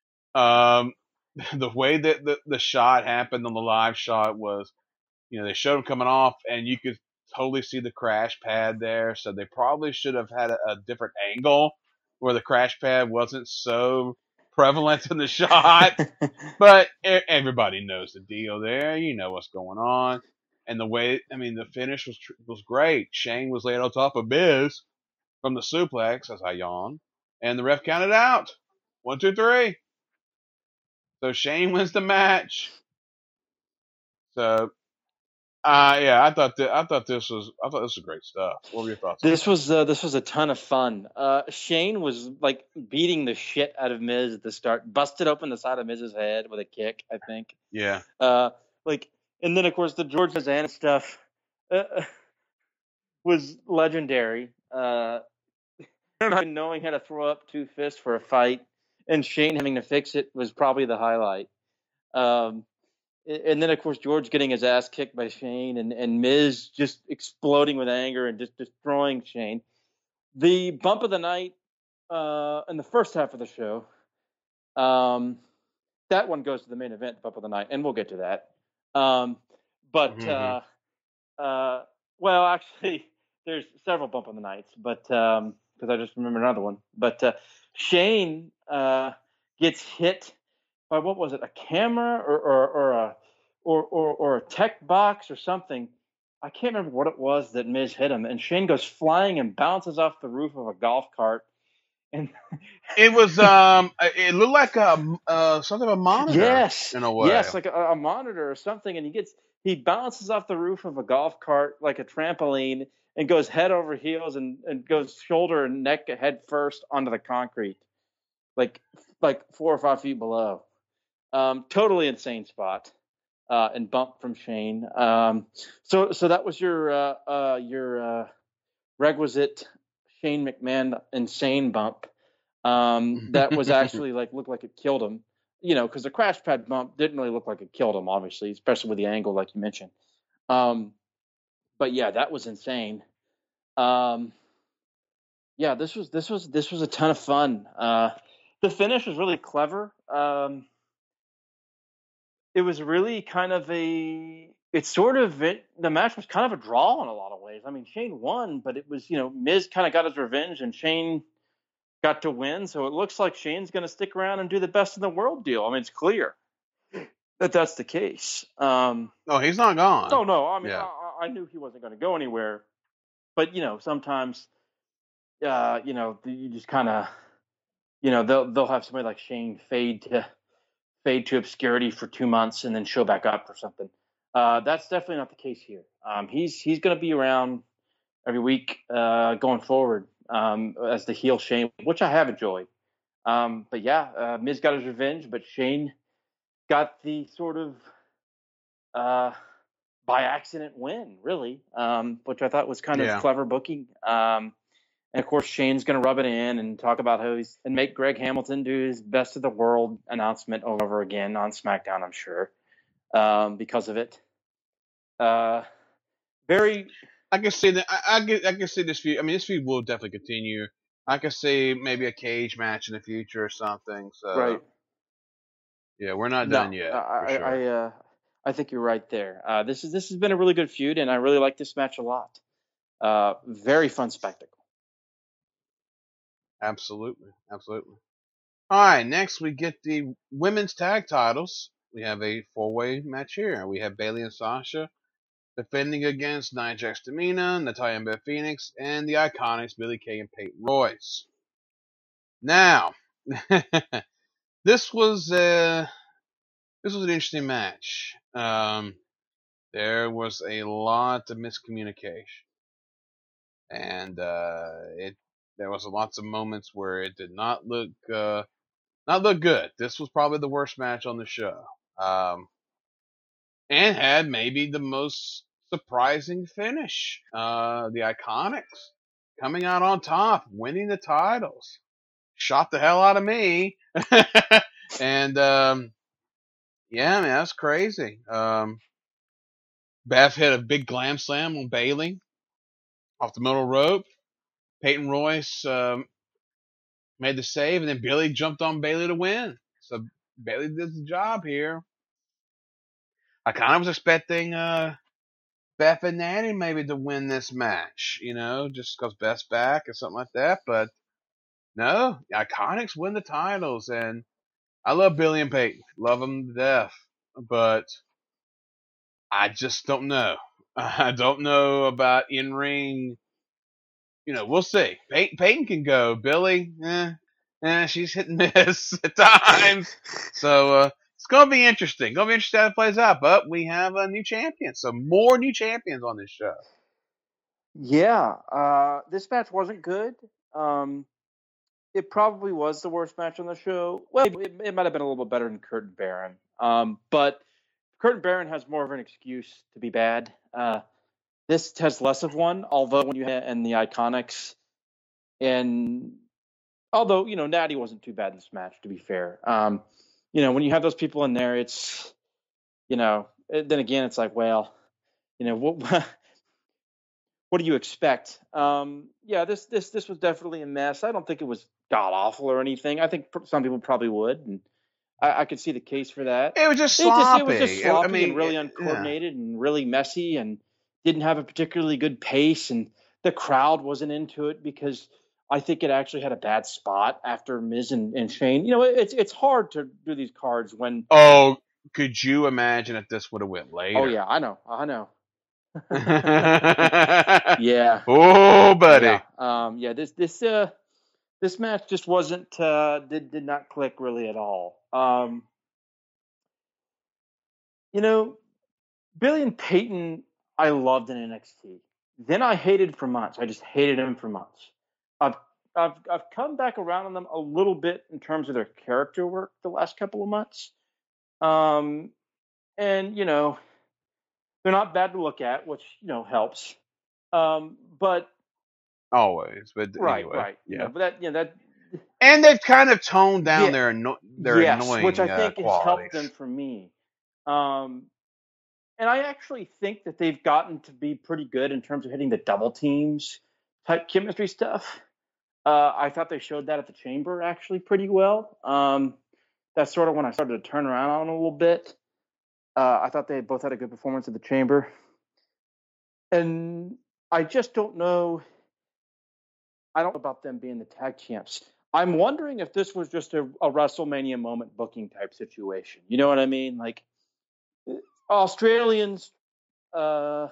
The way that the shot happened on the live shot was, they showed him coming off, and you could totally see the crash pad there. So they probably should have had a different angle where the crash pad wasn't so prevalent in the shot. But everybody knows the deal there. You know what's going on. And the finish was great. Shane was laid on top of Miz from the suplex, as I yawn, and the ref counted out. 1, 2, 3. So Shane wins the match. So, I thought this was great stuff. What were your thoughts? This was a ton of fun. Shane was like beating the shit out of Miz at the start, busted open the side of Miz's head with a kick, I think. Yeah. And then of course the George Mazanin stuff was legendary. Knowing how to throw up two fists for a fight, and Shane having to fix it was probably the highlight. And then, of course, George getting his ass kicked by Shane, and Miz just exploding with anger and just destroying Shane. The bump of the night in the first half of the show, that one goes to the main event, bump of the night, and we'll get to that. Well, actually, there's several bump of the nights, but because I just remember another one. But Shane gets hit by, what was it, a camera or a tech box or something. I can't remember what it was that Miz hit him, and Shane goes flying and bounces off the roof of a golf cart. And it was it looked like something of a monitor. Yes, in a way. Yes, like a monitor or something, and he bounces off the roof of a golf cart like a trampoline and goes head over heels and goes shoulder and neck head first onto the concrete, like 4 or 5 feet below. Totally insane spot, and bump from Shane. So that was your requisite Shane McMahon insane bump. That was actually looked like it killed him. Because the crash pad bump didn't really look like it killed him, obviously, especially with the angle, like you mentioned. But yeah, that was insane. This was a ton of fun. The finish was really clever. It was really kind of the match was kind of a draw in a lot of ways. I mean, Shane won, but it was, Miz kind of got his revenge and Shane got to win. So it looks like Shane's going to stick around and do the best in the world deal. I mean, it's clear that that's the case. No, he's not gone. Oh, no. I mean, yeah. I knew he wasn't going to go anywhere. But, sometimes, you just kind of, they'll have somebody like Shane fade to obscurity for 2 months and then show back up or something. That's definitely not the case here. He's going to be around every week going forward as the heel Shane, which I have enjoyed. But yeah, Miz got his revenge, but Shane got the sort of by accident win, really, which I thought was kind of Yeah. clever booking. And of course, Shane's going to rub it in and talk about how he's and make Greg Hamilton do his best of the world announcement over again on SmackDown, I'm sure, because of it. Very. I can see that. I can see this feud. I mean, this feud will definitely continue. I can see maybe a cage match in the future or something. So Right. yeah, we're not No, done yet for sure. I think you're right there. This has been a really good feud, and I really like this match a lot. Very fun spectacle. Absolutely, absolutely. All right, next we get the women's tag titles. We have a four-way match here. We have Bayley and Sasha defending against Nia Jax, Tamina, Natalya and Beth Phoenix, and the Iconics Billie Kay and Peyton Royce. Now, this was an interesting match. There was a lot of miscommunication, and there was lots of moments where it did not look good. This was probably the worst match on the show, and had maybe the most surprising finish. The Iconics coming out on top, winning the titles, shot the hell out of me, and yeah, man, that's crazy. Beth hit a big glam slam on Bayley off the middle rope. Peyton Royce made the save, and then Billy jumped on Bayley to win. So Bayley did the job here. I kind of was expecting Beth and Natty maybe to win this match, just because Beth's back or something like that. But no, the Iconics win the titles, and I love Billy and Peyton, love them to death. But I just don't know. I don't know about in ring. We'll see. Peyton can go. Billy, she's hit and miss at times. So it's gonna be interesting. Gonna be interesting how it plays out. But we have a new champion, so more new champions on this show. Yeah, this match wasn't good. It probably was the worst match on the show. Well, it might have been a little bit better than Kurt and Baron. But Kurt and Baron has more of an excuse to be bad. This has less of one, although when you and the Iconics, and although Natty wasn't too bad in this match, to be fair. When you have those people in there, it's then again it's like, well, what what do you expect? Yeah, this was definitely a mess. I don't think it was god awful or anything. I think some people probably would, and I could see the case for that. It was just sloppy. It was just sloppy and really uncoordinated and really messy and didn't have a particularly good pace, and the crowd wasn't into it because I think it actually had a bad spot after Miz and Shane. It's hard to do these cards when. Oh, could you imagine if this would have went later? Oh yeah, I know. Yeah. Oh, buddy. Yeah. This match just wasn't did not click really at all. Billy and Peyton I loved in NXT. Then I hated for months. I just hated him for months. I've come back around on them a little bit in terms of their character work the last couple of months. And they're not bad to look at, which helps. But always, but right, anyway, right. Yeah, but that. And they've kind of toned down their annoying, which I think has qualities. helped them for me. And I actually think that they've gotten to be pretty good in terms of hitting the double teams type chemistry stuff. I thought they showed that at the Chamber actually pretty well. That's sort of when I started to turn around on a little bit. I thought they both had a good performance at the Chamber. And I just don't know. I don't know about them being the tag champs. I'm wondering if this was just a WrestleMania moment booking type situation. You know what I mean? Like, Australians come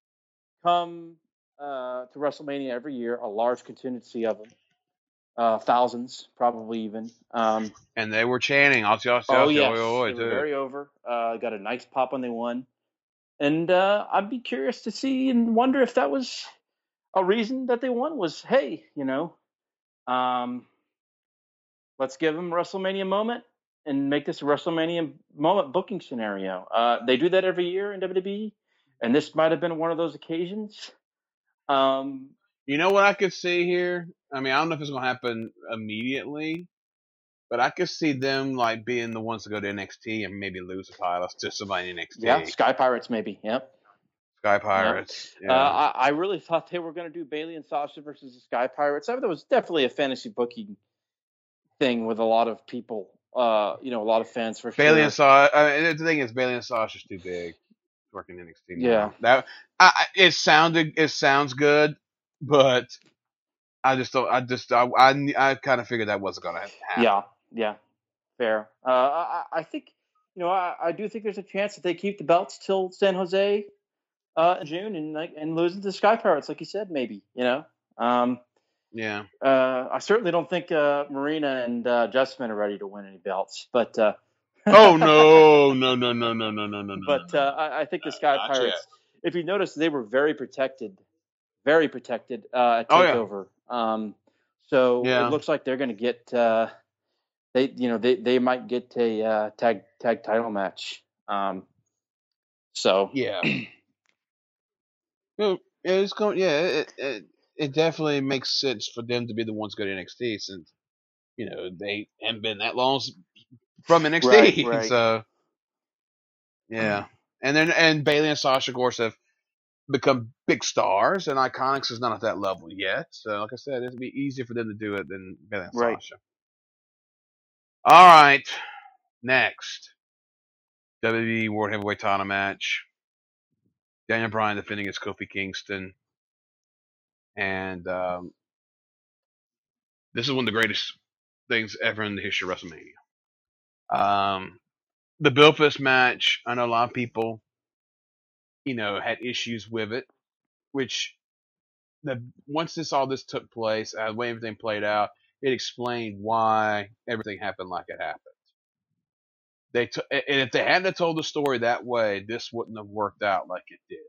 to WrestleMania every year, a large contingency of them, thousands probably even. And they were chanting, yes, they were very over. Got a nice pop when they won. And I'd be curious to see and wonder if that was a reason that they won was, hey, Let's give them a WrestleMania moment and make this a WrestleMania moment booking scenario. They do that every year in WWE, and this might have been one of those occasions. You know what I could see here? I mean, I don't know if it's going to happen immediately, but I could see them like being the ones to go to NXT and maybe lose the titles to somebody in Yeah, NXT. Sky Pirates maybe. Yep. Sky Yep. Pirates. Yeah. I really thought they were going to do Bailey and Sasha versus the Sky Pirates. I mean, that was definitely a fantasy booking thing with a lot of people. A lot of fans for Bailey sure. and Sasha. The thing is, Bailey and Sasha's too big working NXT now. Yeah. It sounds good, but I kind of figured that wasn't gonna happen. Yeah, fair. I think, I do think there's a chance that they keep the belts till San Jose in June and lose to the Sky Pirates, like you said, maybe. Yeah. I certainly don't think Marina and Justman are ready to win any belts, but oh no. But I think the Sky Pirates, if you notice, they were very protected at TakeOver. So Yeah. it looks like they're going to get they might get a tag title match. So yeah. It's going. Yeah, it definitely makes sense for them to be the ones to go to NXT since they haven't been that long from NXT. Right. So yeah, and Bailey and Sasha, of course, have become big stars, and Iconics is not at that level yet. So like I said, it'd be easier for them to do it than Bailey and Sasha. All right, next WWE World Heavyweight Title match. Daniel Bryan defending against Kofi Kingston. And this is one of the greatest things ever in the history of WrestleMania. The build for this match, I know a lot of people, had issues with it, which once all this took place, the way everything played out, it explained why everything happened like it happened. And if they hadn't told the story that way, this wouldn't have worked out like it did.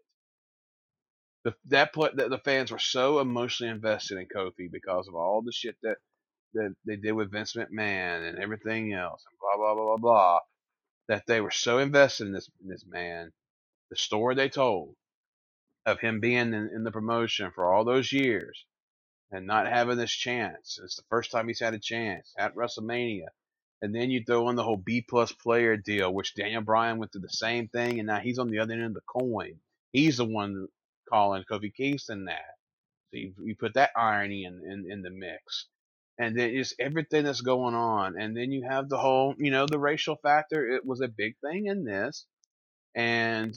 The fans were so emotionally invested in Kofi because of all the shit that they did with Vince McMahon and everything else, and blah blah blah blah blah, that they were so invested in this man. The story they told of him being in the promotion for all those years and not having this chance. It's the first time he's had a chance at WrestleMania. And then you throw in the whole B+ player deal, which Daniel Bryan went through the same thing, and now he's on the other end of the coin. He's the one calling Kofi Kingston that. So you put that irony in the mix. And then just everything that's going on. And then you have the whole, the racial factor. It was a big thing in this. And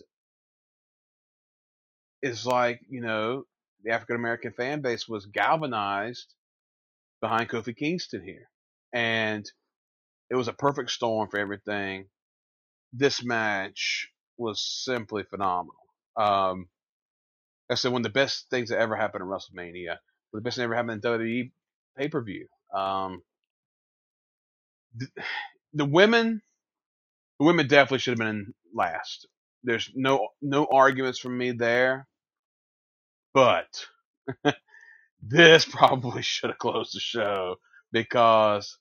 it's like, the African American fan base was galvanized behind Kofi Kingston here. And it was a perfect storm for everything. This match was simply phenomenal. I said one of the best things that ever happened at WrestleMania. The best thing that ever happened in WWE pay-per-view. The women definitely should have been in last. There's no arguments from me there. But this probably should have closed the show because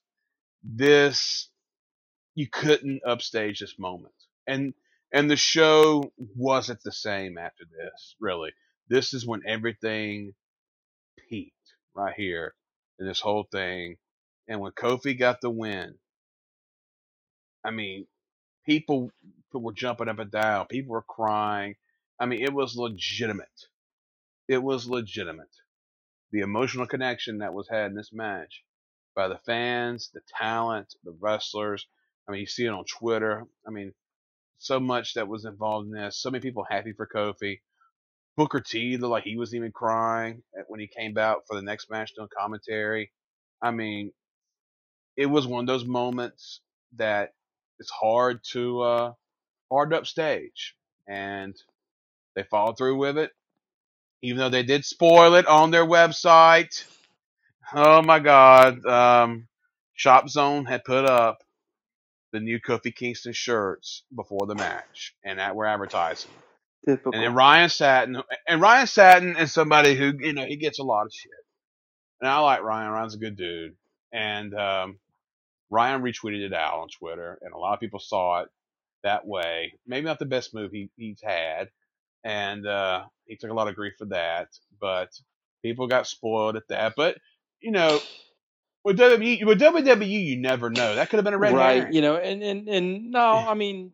you couldn't upstage this moment. And the show wasn't the same after this, really. This is when everything peaked right here in this whole thing. And when Kofi got the win, I mean, people were jumping up and down. People were crying. I mean, it was legitimate. It was legitimate. The emotional connection that was had in this match by the fans, the talent, the wrestlers. I mean, you see it on Twitter. I mean, so much that was involved in this. So many people happy for Kofi. Booker T looked like he was even crying when he came out for the next match doing commentary. I mean, it was one of those moments that it's hard to upstage, and they followed through with it, even though they did spoil it on their website. Oh my God! Shop Zone had put up the new Kofi Kingston shirts before the match, and that we're advertising. Typical. And then Ryan Satin is somebody who he gets a lot of shit, and I like Ryan. Ryan's a good dude, and Ryan retweeted it out on Twitter, and a lot of people saw it that way. Maybe not the best move he's had, and he took a lot of grief for that. But people got spoiled at that. But you know, with WWE, you never know. That could have been a red Right. herring. You know, and no, I mean,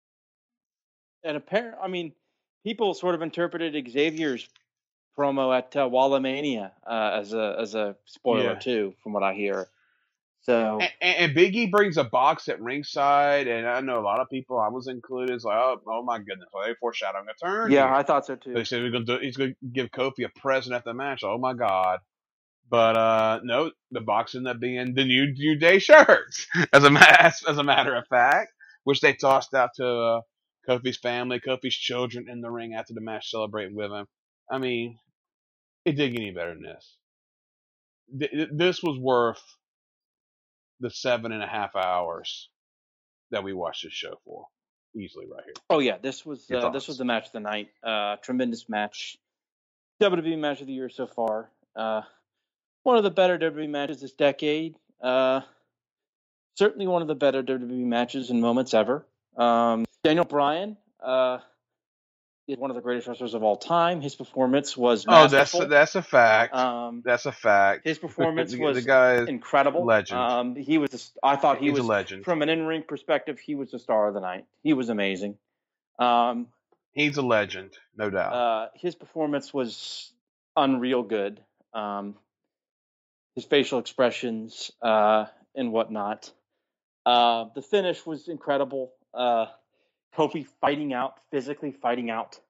people sort of interpreted Xavier's promo at Wallamania as a spoiler Yeah. too, from what I hear. So And Big E brings a box at ringside, and I know a lot of people, I was included, it's like, oh my goodness, are they foreshadowing a turn yeah, here? I thought so too. They said he's going to give Kofi a present at the match. Oh my God. But no, the box ended up being the New Day shirts, as a matter of fact, which they tossed out to Kofi's family, Kofi's children in the ring after the match, celebrating with him. I mean, it didn't get any better than this. This was worth the 7.5 hours that we watched this show for, easily right here. Oh yeah, this was Your thoughts? the match of the night. Tremendous match, WWE match of the year so far. One of the better WWE matches this decade. Certainly one of the better WWE matches and moments ever. Daniel Bryan is one of the greatest wrestlers of all time. His performance was masterful. That's a fact. That's a fact. His performance was the guy is incredible. Legend. I thought he's a legend. From an in-ring perspective, he was the star of the night. He was amazing. He's a legend, no doubt. His performance was unreal good. His facial expressions and whatnot. The finish was incredible. Kofi physically fighting out,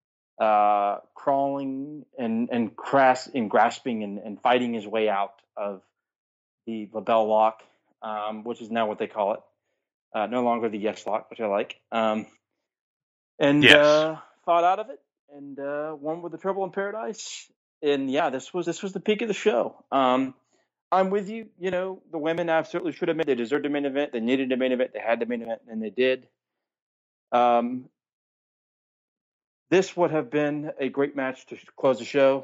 crawling and grasping and fighting his way out of the LeBell Lock, which is now what they call it. No longer the Yes Lock, which I like. Fought out of it and won with the Trouble in Paradise. And yeah, this was the peak of the show. I'm with you. You know, the women absolutely should have made. They deserved a main event. They needed a main event. They had the main event, and they did. This would have been a great match to close the show.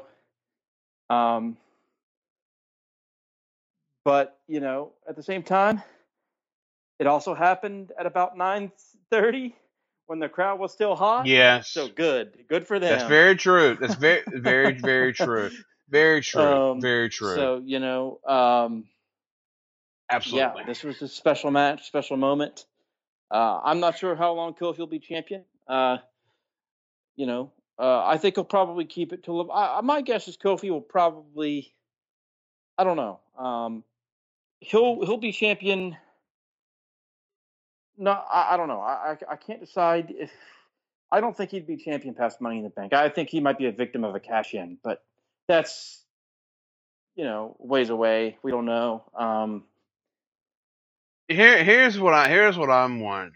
But you know, at the same time, it also happened at about 9:30 when the crowd was still hot. Yes. So good for them. That's very true. That's very, very, very true. Very true. Very true. So you know, absolutely. Yeah, this was a special match, special moment. I'm not sure how long Kofi will be champion. You know, I think he'll probably keep it till. My guess is Kofi will probably. I don't know. He'll be champion. No, I don't know. I can't decide if. I don't think he'd be champion past Money in the Bank. I think he might be a victim of a cash in, but that's, you know, ways away. We don't know. Here's what I'm wondering.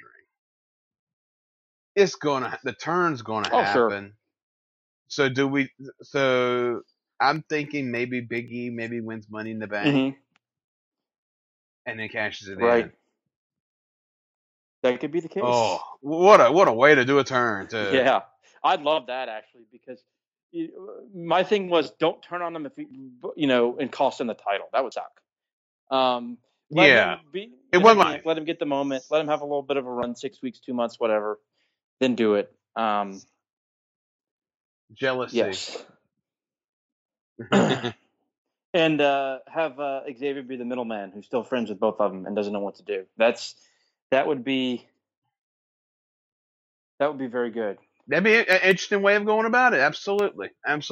The turn's gonna happen. Sure. So I'm thinking maybe Big E wins Money in the Bank, and then cashes it in. That could be the case. Oh, what a way to do a turn, too. Yeah, I'd love that actually, because my thing was don't turn on them if and cost him the title. That would suck. Let him get the moment. Let him have a little bit of a run, 6 weeks, 2 months, whatever. Then do it. Jealousy. Yes. And have Xavier be the middleman who's still friends with both of them and doesn't know what to do. That would be very good. That'd be an interesting way of going about it. Absolutely.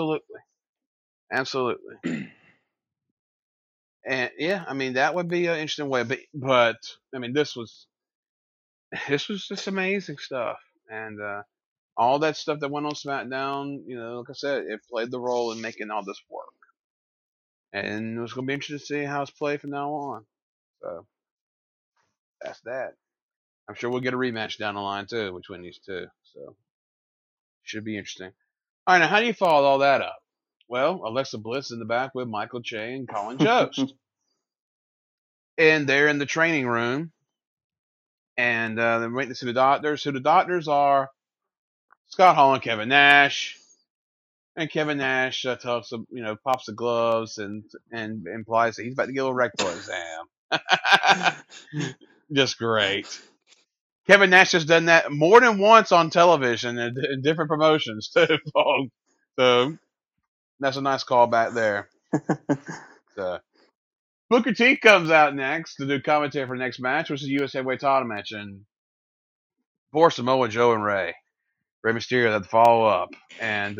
And yeah, I mean that would be an interesting way. But I mean this was just amazing stuff, and all that stuff that went on SmackDown. You know, like I said, it played the role in making all this work, and it was going to be interesting to see how it's played from now on. So that's that. I'm sure we'll get a rematch down the line too between these two. So should be interesting. All right, now how do you follow all that up? Well, Alexa Bliss in the back with Michael Che and Colin Jost. And they're in the training room. And they're waiting to see the doctors. So the doctors are Scott Hall and Kevin Nash. And Kevin Nash pops the gloves and implies that he's about to get a rectal exam. Just great. Kevin Nash has done that more than once on television in different promotions too. So that's a nice callback there. So Booker T comes out next to do commentary for the next match, which is the US Heavyweight Title match, and for Samoa Joe and Rey Mysterio had to follow up, and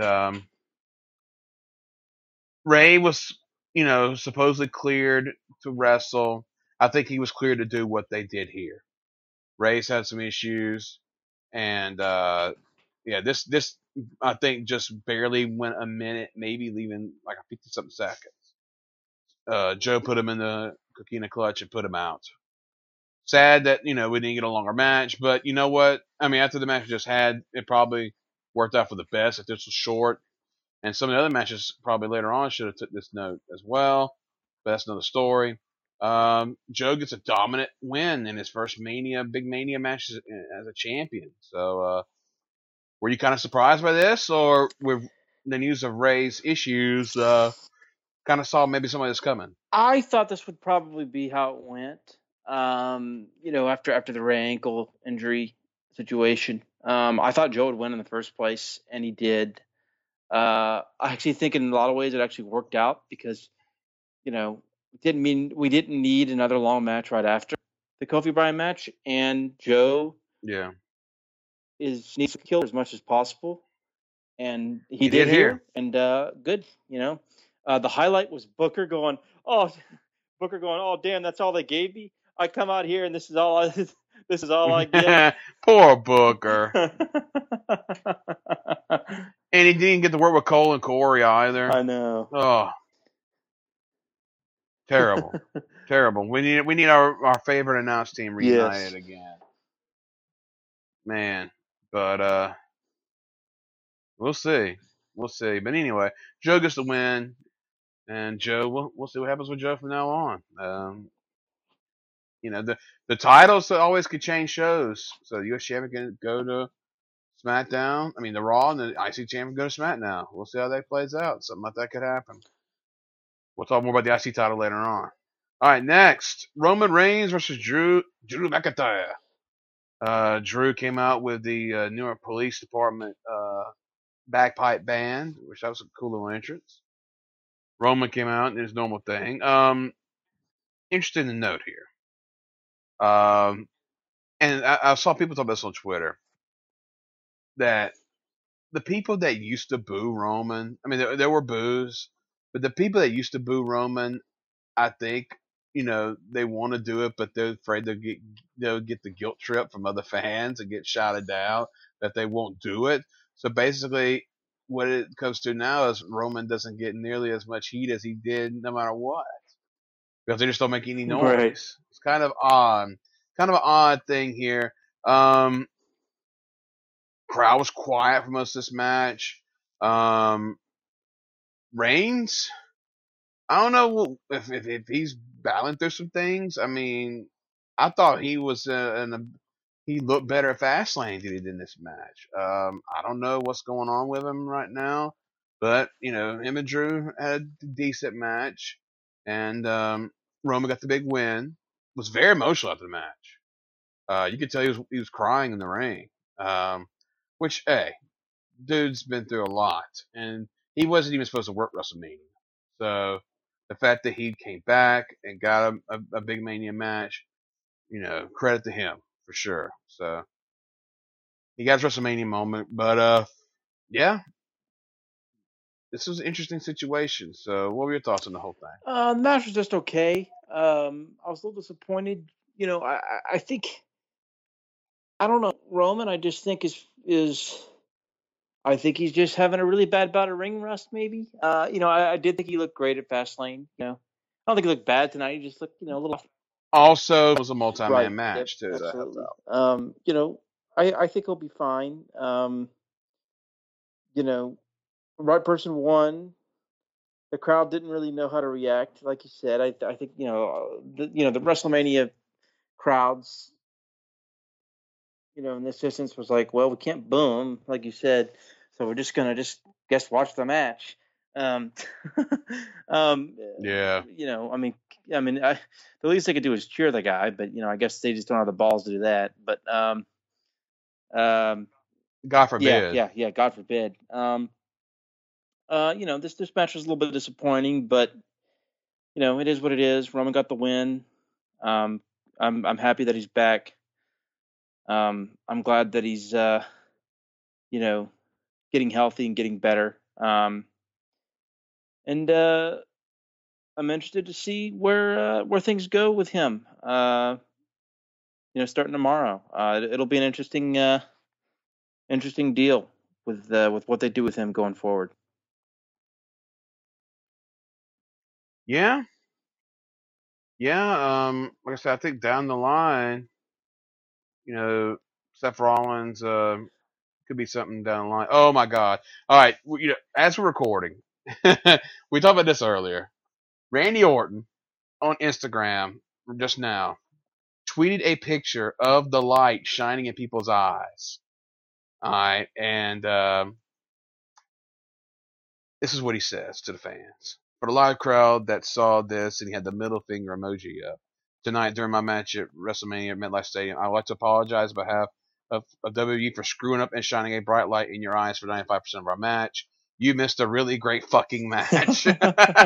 Rey was, supposedly cleared to wrestle. I think he was cleared to do what they did here. Rey's had some issues, and this I think just barely went a minute, maybe leaving like a 50-something seconds. Joe put him in the Coquina clutch and put him out. Sad that we didn't get a longer match, but you know what? I mean, after the match we just had, it probably worked out for the best if this was short. And some of the other matches probably later on should have took this note as well, but that's another story. Joe gets a dominant win in his first big Mania match as a champion. So, were you kind of surprised by this, or with the news of Rey's issues, kind of saw maybe some of this coming? I thought this would probably be how it went. After the Rey ankle injury situation, I thought Joe would win in the first place, and he did. I actually think in a lot of ways it actually worked out because, we didn't need another long match right after the Kofi Bryan match, and Joe needs to kill as much as possible, and he did here, and good. The highlight was Booker going, oh damn, that's all they gave me. I come out here and this is all I get. Poor Booker. And he didn't get to work with Cole and Corey either. I know. Oh, terrible, terrible. We need our favorite announce team reunited again, man. But we'll see. But anyway, Joe gets the win, and Joe, we'll see what happens with Joe from now on. The titles always could change shows. So the US champion can go to SmackDown. I mean, the Raw and the IC champion go to SmackDown. We'll see how that plays out. Something like that could happen. We'll talk more about the IC title later on. All right, next, Roman Reigns versus Drew McIntyre. Drew came out with the New York Police Department bagpipe band, which that was a cool little entrance. Roman came out and his normal thing. Interesting to note here. And I saw people talk about this on Twitter, that the people that used to boo Roman, I mean, there were boos, but the people that used to boo Roman, I think, they want to do it, but they're afraid they'll get the guilt trip from other fans and get shouted down that they won't do it. So basically, what it comes to now is Roman doesn't get nearly as much heat as he did no matter what, because they just don't make any noise. Right. It's kind of odd. Kind of an odd thing here. Crowd was quiet for most of this match. Reigns, I don't know if he's battling through some things. I mean, I thought he was he looked better at Fastlane than he did in this match. I don't know what's going on with him right now, but him and Drew had a decent match, and Roman got the big win. Was very emotional after the match. You could tell he was crying in the ring. Which, hey, dude's been through a lot, and he wasn't even supposed to work WrestleMania. So the fact that he came back and got a big Mania match, credit to him for sure. So he got his WrestleMania moment, but yeah, this was an interesting situation. So what were your thoughts on the whole thing? The match was just okay. I was a little disappointed. I think, I don't know, Roman, I just think I think he's just having a really bad bout of ring rust, maybe. I did think he looked great at Fastlane. I don't think he looked bad tonight. He just looked, a little. Also, it was a multi-man match too. Absolutely. I think he'll be fine. Right person won. The crowd didn't really know how to react, like you said. I think the WrestleMania crowds, in this instance was like, well, we can't boo him, like you said, so we're just gonna watch the match. Yeah. The least they could do is cheer the guy, but I guess they just don't have the balls to do that. But God forbid. yeah, God forbid. This match was a little bit disappointing, but it is what it is. Roman got the win. I'm happy that he's back. I'm glad that he's getting healthy and getting better. And I'm interested to see where things go with him. Starting tomorrow. It'll be an interesting deal with what they do with him going forward. Yeah. Yeah. Like I said, I think down the line, Seth Rollins could be something down the line. Oh my God! All right, as we're recording, we talked about this earlier. Randy Orton on Instagram just now tweeted a picture of the light shining in people's eyes. All right, and this is what he says to the fans. For the live crowd that saw this, and he had the middle finger emoji up. Tonight, during my match at WrestleMania at MetLife Stadium, I would like to apologize on behalf of WWE for screwing up and shining a bright light in your eyes for 95% of our match. You missed a really great fucking match. So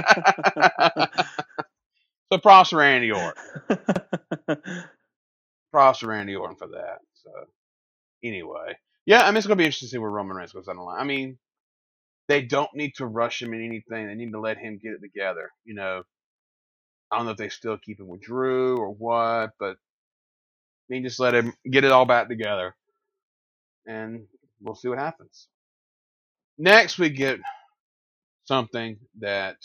props to Randy Orton. Props to Randy Orton for that. So anyway, yeah, it's going to be interesting to see where Roman Reigns goes down the line. I mean, they don't need to rush him in anything. They need to let him get it together. I don't know if they still keep him with Drew or what, but they just let him get it all back together. And we'll see what happens. Next, we get something that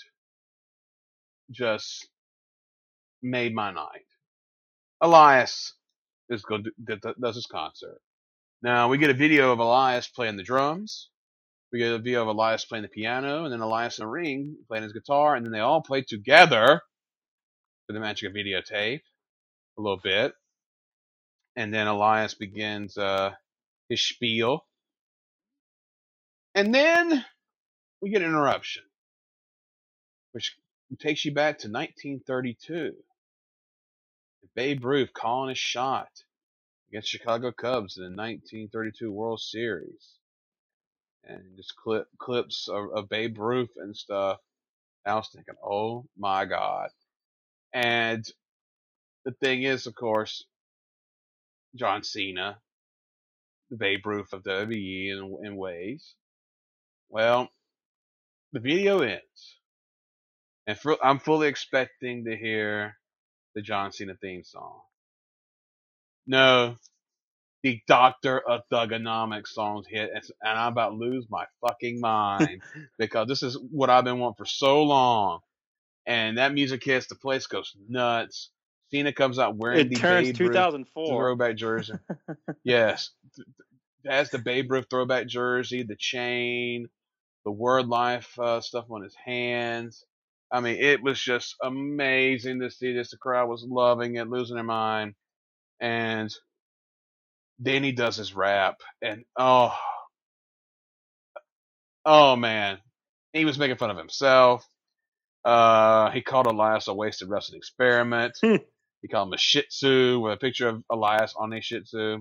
just made my night. Elias does his concert. Now, we get a video of Elias playing the drums. We get a video of Elias playing the piano, and then Elias in the ring playing his guitar, and then they all play together for the magic of videotape a little bit. And then Elias begins his spiel. And then we get an interruption, which takes you back to 1932. Babe Ruth calling his shot against Chicago Cubs in the 1932 World Series. And just clips of Babe Ruth and stuff. I was thinking, oh my God. And the thing is, of course, John Cena, the Babe Ruth of WWE in ways. Well, the video ends. And I'm fully expecting to hear the John Cena theme song. No, the Doctor of Thugonomics songs hit, and I'm about to lose my fucking mind because this is what I've been wanting for so long. And that music hits, the place goes nuts. Cena comes out wearing the Babe 2004 Ruth throwback jersey. Yes, has the Babe Ruth throwback jersey, the chain, the Word Life stuff on his hands. It was just amazing to see this. The crowd was loving it, losing their mind. And then he does his rap, and oh man, he was making fun of himself. He called Elias a wasted wrestling experiment. He called him a Shih Tzu with a picture of Elias on a Shih Tzu.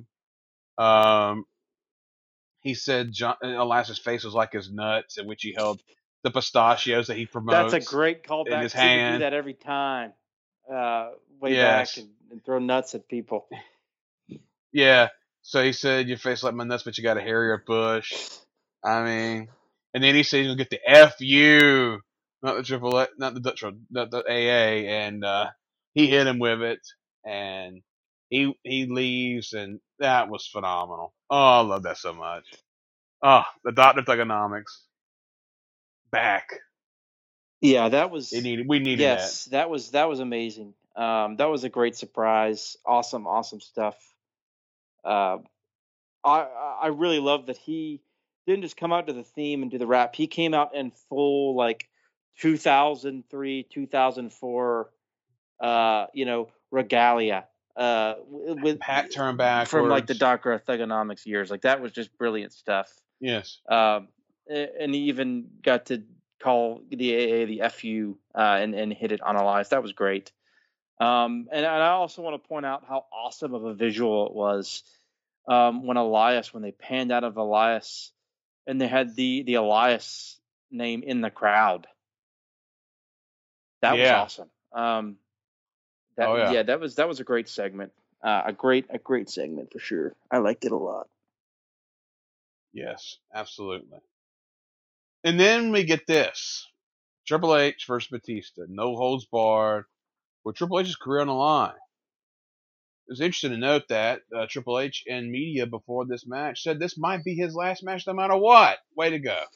He said Elias's face was like his nuts, in which he held the pistachios that he promotes. That's a great callback. In his hand. Do that every time. Back and throw nuts at people. Yeah. So he said, your face like my nuts, but you got a hairier bush. And then he said he's gonna get the FU, not the triple A, not the AA, and he hit him with it, and he leaves, and that was phenomenal. Oh, I love that so much. Oh, the Doctor Thugonomics back. Yeah, that was. We needed yes, that was amazing. That was a great surprise. Awesome stuff. I really love that he didn't just come out to the theme and do the rap. He came out in full 2003, 2004, regalia. With Pat turned back from the Doctor of Thugonomics years. That was just brilliant stuff. Yes. And he even got to call the AA the FU and hit it on Elias. That was great. And I also want to point out how awesome of a visual it was when they panned out of Elias and they had the Elias name in the crowd. That was awesome. That was a great segment. A great segment for sure. I liked it a lot. Yes, absolutely. And then we get this. Triple H versus Batista. No holds barred. With Triple H's career on the line. It was interesting to note that Triple H and media before this match said this might be his last match no matter what. Way to go.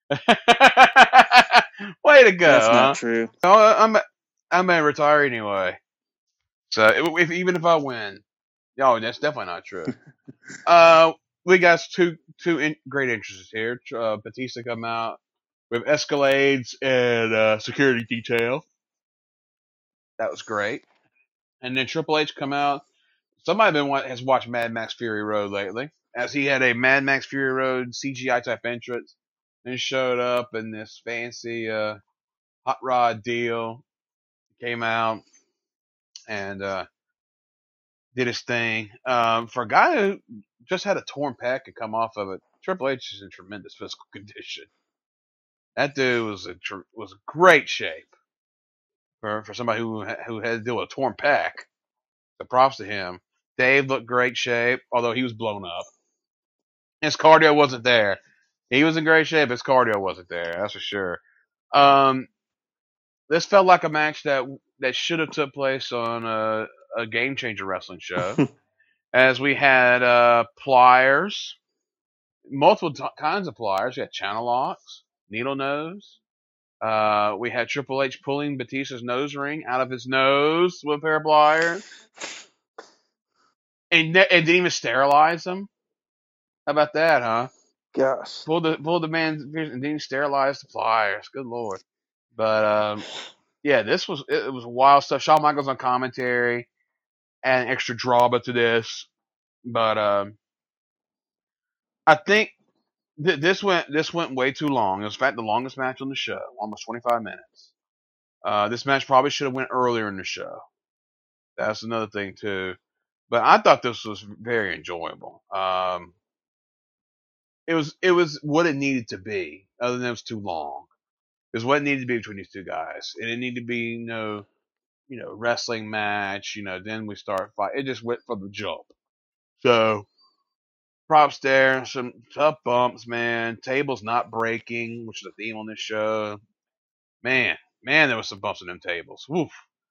Way to go. That's not true. I'm going to retire anyway. So even if I win. No, that's definitely not true. We got two great entrances here. Batista come out with Escalades and security detail. That was great. And then Triple H come out. Somebody has watched Mad Max Fury Road lately, as he had a Mad Max Fury Road CGI type entrance, and showed up in this fancy hot rod deal. Came out and did his thing. For a guy who just had a torn pec and come off of it, Triple H is in tremendous physical condition. That dude was great shape for somebody who had to deal with a torn pec. So props to him. Dave looked great shape, although he was blown up. His cardio wasn't there. He was in great shape. His cardio wasn't there. That's for sure. This felt like a match that should have took place on a Game Changer wrestling show, as we had pliers, multiple kinds of pliers. We had channel locks, needle nose. We had Triple H pulling Batista's nose ring out of his nose with a pair of pliers, and didn't even sterilize them. How about that, huh? Gosh. Pulled the man's and didn't even sterilize the pliers. Good lord. But yeah, it was wild stuff. Shawn Michaels on commentary, adding extra drama to this. But I think this went way too long. It was in fact the longest match on the show, almost 25 minutes. This match probably should have went earlier in the show. That's another thing too. But I thought this was very enjoyable. It was what it needed to be. Other than it was too long. It was what it needed to be between these two guys. It didn't need to be no, wrestling match. Then we start fight. It just went for the jump. So props there. Some tough bumps, man. Tables not breaking, which is a theme on this show. Man, there was some bumps in them tables. Woof.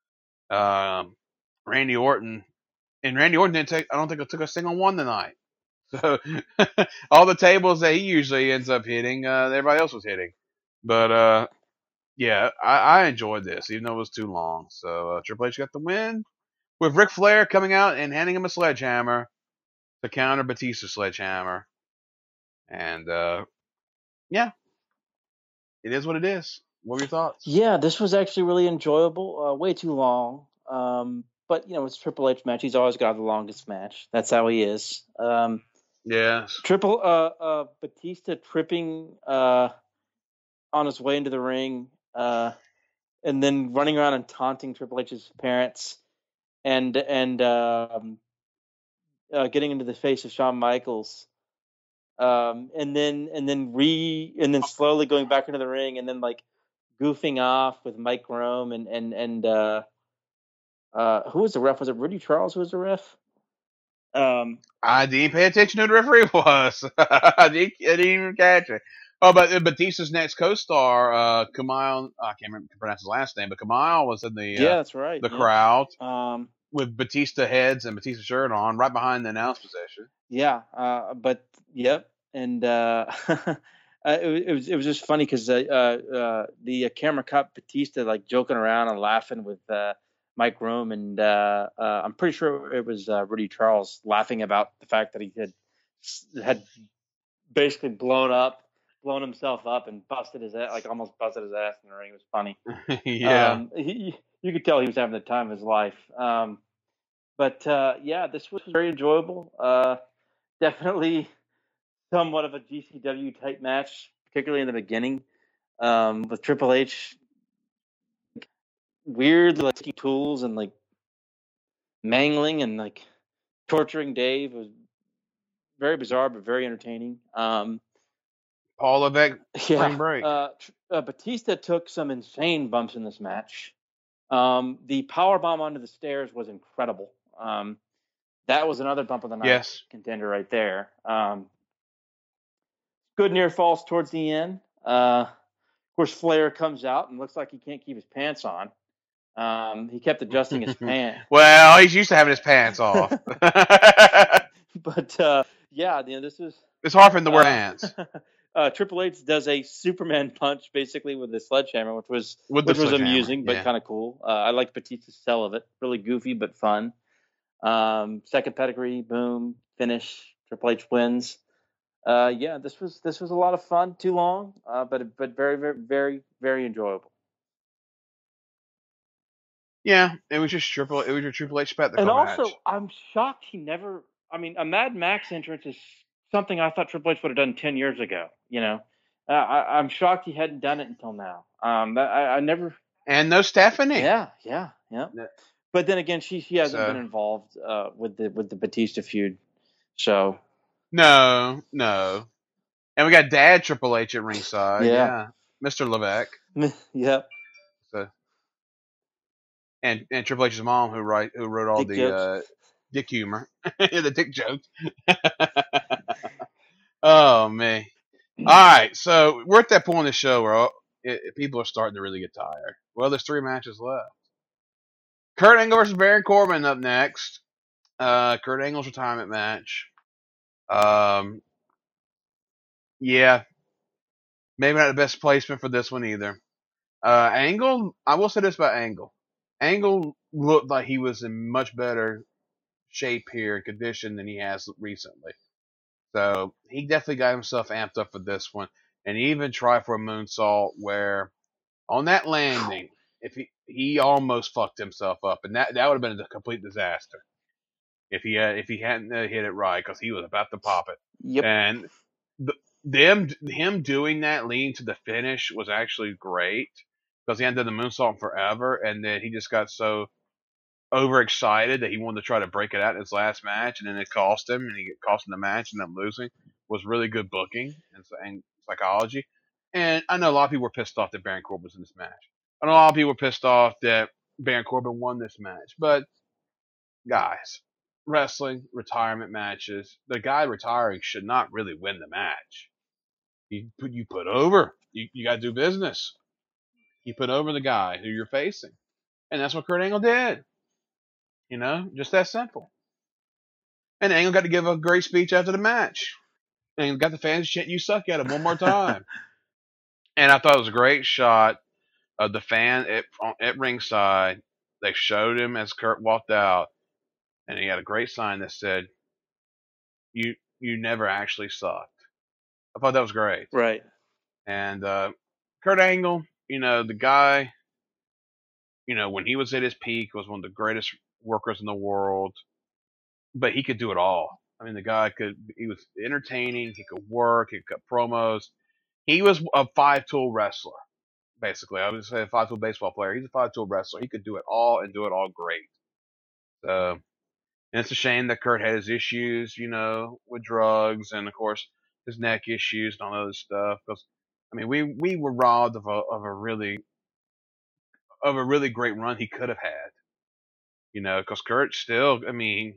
Randy Orton didn't take. I don't think it took a single one tonight. So all the tables that he usually ends up hitting, everybody else was hitting. But yeah, I enjoyed this, even though it was too long. So Triple H got the win with Ric Flair coming out and handing him a sledgehammer to counter Batista's sledgehammer. And yeah, it is what it is. What were your thoughts? Yeah, this was actually really enjoyable. Way too long. But it's Triple H match. He's always got the longest match. That's how he is. Yes. Batista tripping on his way into the ring, and then running around and taunting Triple H's parents, and getting into the face of Shawn Michaels, and then slowly going back into the ring, and then like goofing off with Mike Rome and who was the ref? Was it Rudy Charles who was the ref? I didn't pay attention to who the referee was. I didn't even catch it. Oh, but Batista's next co-star, Kamal, I can't remember pronounce his last name, but Kamal was in the that's right, the crowd with Batista heads and Batista shirt on, right behind the announce position. Yeah, but yep, and it was just funny because the camera caught Batista like joking around and laughing with Mike Rome, and I'm pretty sure it was Rudy Charles laughing about the fact that he had basically blown himself up and almost busted his ass in the ring. It was funny. Yeah. You could tell he was having the time of his life. But yeah, this was very enjoyable. Definitely somewhat of a GCW type match, particularly in the beginning. with Triple H weirdly like taking tools and like mangling and like torturing Dave. It was very bizarre but very entertaining. Paul Levesque, spring break. Batista took some insane bumps in this match. The power bomb onto the stairs was incredible. That was another bump of the night contender right there. Good near falls towards the end. Of course, Flair comes out and looks like he can't keep his pants on. He kept adjusting his pants. Well, he's used to having his pants off. But this was. It's hard for him to wear pants. Triple H does a Superman punch basically with a sledgehammer, which was amusing but kind of cool. I liked Batista's sell of it. Really goofy but fun. Second pedigree, boom, finish. Triple H wins. This was a lot of fun. Too long, but very, very, very, very enjoyable. Yeah, it was your Triple H spectacle match. And also, I'm shocked he never. I mean, a Mad Max entrance is something I thought Triple H would have done 10 years ago. I'm shocked he hadn't done it until now. I never. And no Stephanie. Yeah. But then again, she hasn't been involved with the Batista feud, so. No. And we got Dad Triple H at ringside. Yeah. Mr. Levesque. Yep. So. And Triple H's mom who wrote all the dick humor, the dick jokes. Oh man! All right, so we're at that point in the show where people are starting to really get tired. Well, there's 3 matches left. Kurt Angle versus Baron Corbin up next. Kurt Angle's retirement match. Yeah, maybe not the best placement for this one either. Angle, I will say this about Angle. Angle looked like he was in much better shape here and condition than he has recently. So he definitely got himself amped up for this one. And he even tried for a moonsault where on that landing, if he almost fucked himself up, and that would have been a complete disaster if he hadn't hit it right, because he was about to pop it. Yep. And him doing that leading to the finish was actually great, because he hadn't done the moonsault forever, and then he just got so overexcited that he wanted to try to break it out in his last match, and then it cost him, and he cost him the match and then losing. Was really good booking and psychology. And I know a lot of people were pissed off that Baron Corbin was in this match. I know a lot of people were pissed off that Baron Corbin won this match. But guys, wrestling, retirement matches, the guy retiring should not really win the match. You put over. You got to do business. You put over the guy who you're facing. And that's what Kurt Angle did. Just that simple. And Angle got to give a great speech after the match. And got the fans chanting, "You suck" at him one more time. And I thought it was a great shot of the fan at ringside. They showed him as Kurt walked out. And he had a great sign that said, you never actually sucked. I thought that was great. Right. And Kurt Angle, the guy, when he was at his peak, was one of the greatest workers in the world. But he could do it all. I mean, the guy he was entertaining, he could work, he could cut promos. He was a 5-tool wrestler, basically. I would say a 5-tool baseball player. He's a 5-tool wrestler. He could do it all and do it all great. So, and it's a shame that Kurt had his issues, with drugs and, of course, his neck issues and all that other stuff. Because, I mean, we were robbed of a really great run he could have had. Because Kurt still, I mean,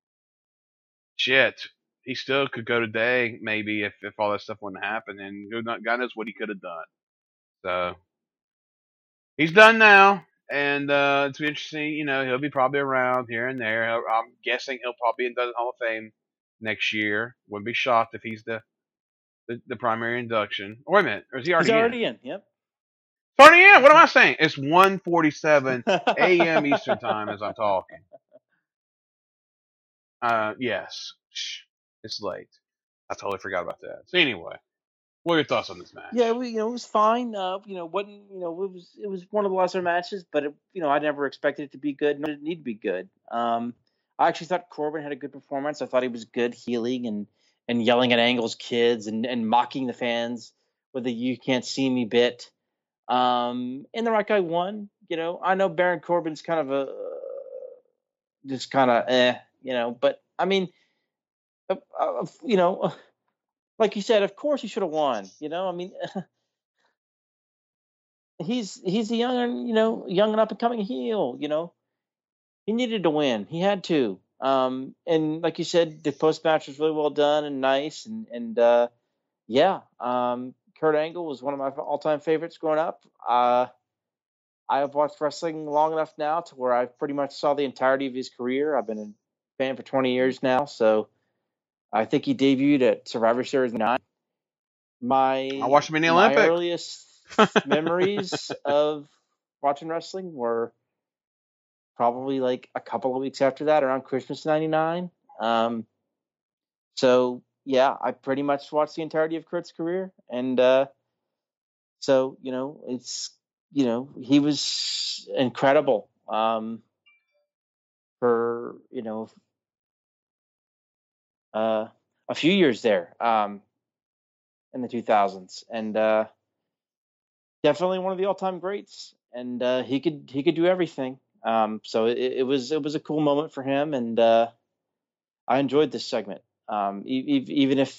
shit, he still could go today, maybe, if all that stuff wouldn't happen, and God knows what he could have done. So, he's done now, and it's interesting, he'll be probably around here and there. I'm guessing he'll probably be in the Hall of Fame next year. Wouldn't be shocked if he's the primary induction. Wait a minute, or is he already in? He's already in, yep. It's already in? What am I saying? It's 1:47 a.m. Eastern Time as I'm talking. Yes. It's late. I totally forgot about that. So anyway, what are your thoughts on this match? Yeah, it was fine. Wasn't it was one of the lesser matches, but I never expected it to be good. Nor did it need to be good. I actually thought Corbin had a good performance. I thought he was good healing and yelling at Angle's kids and mocking the fans with the "you can't see me" bit. And the right guy won. I know Baron Corbin's kind of just kind of but I mean, uh, uh, you know, like you said, of course he should have won. I mean, he's a young and up and coming heel. He needed to win. He had to. And like you said, the post match was really well done and nice. And yeah, Kurt Angle was one of my all time favorites growing up. I have watched wrestling long enough now to where I pretty much saw the entirety of his career. I've been a fan for 20 years now, so I think he debuted at Survivor Series 9. I watched him in the My Olympics. earliest memories of watching wrestling were probably like a couple of weeks after that, around Christmas '99. So yeah, I pretty much watched the entirety of Kurt's career, and so it's he was incredible for a few years there in the 2000s, and definitely one of the all-time greats. And he could do everything. So it was a cool moment for him, and I enjoyed this segment. Even if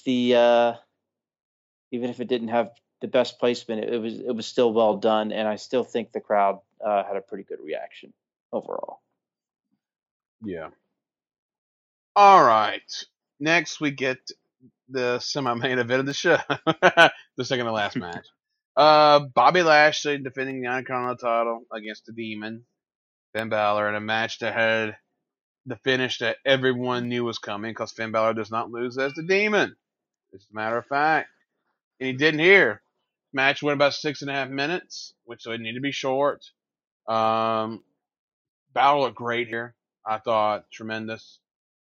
it didn't have the best placement, it was still well done, and I still think the crowd had a pretty good reaction overall. Yeah. All right. Next, we get the semi-main event of the show, the second to last match. Bobby Lashley defending the Intercontinental title against the Demon, Finn Balor, in a match that had the finish that everyone knew was coming because Finn Balor does not lose as the Demon. It's a matter of fact. And he didn't here. Match went about 6.5 minutes, which so it needed to be short. Balor looked great here. I thought tremendous.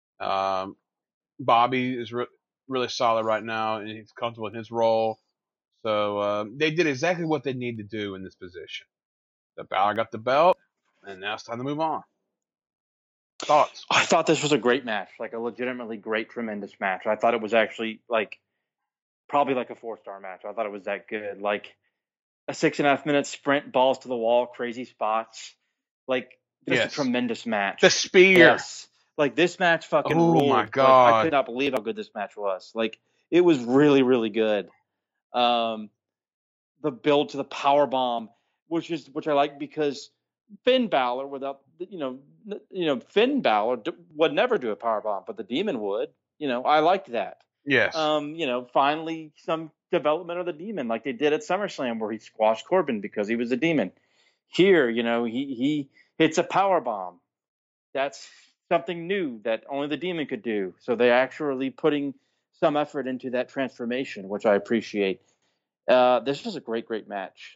Bobby is really solid right now, and he's comfortable in his role. So they did exactly what they need to do in this position. The Balor got the belt, and now it's time to move on. Thoughts? I thought this was a great match, like a legitimately great, tremendous match. I thought it was actually probably like a 4-star match. I thought it was that good. Like a 6.5 minute sprint, balls to the wall, crazy spots. Like just a tremendous match. The spear. Yes. Like this match fucking ruled. Oh my god. Like, I could not believe how good this match was. Like it was really, really good. The build to the power bomb, which I like because Finn Balor, without Finn Balor would never do a power bomb, but the Demon would. I liked that. Yes. Finally some development of the Demon, like they did at SummerSlam, where he squashed Corbin because he was a Demon. Here, he hits a power bomb. That's something new that only the Demon could do. So they're actually putting some effort into that transformation, which I appreciate. This was a great, great match.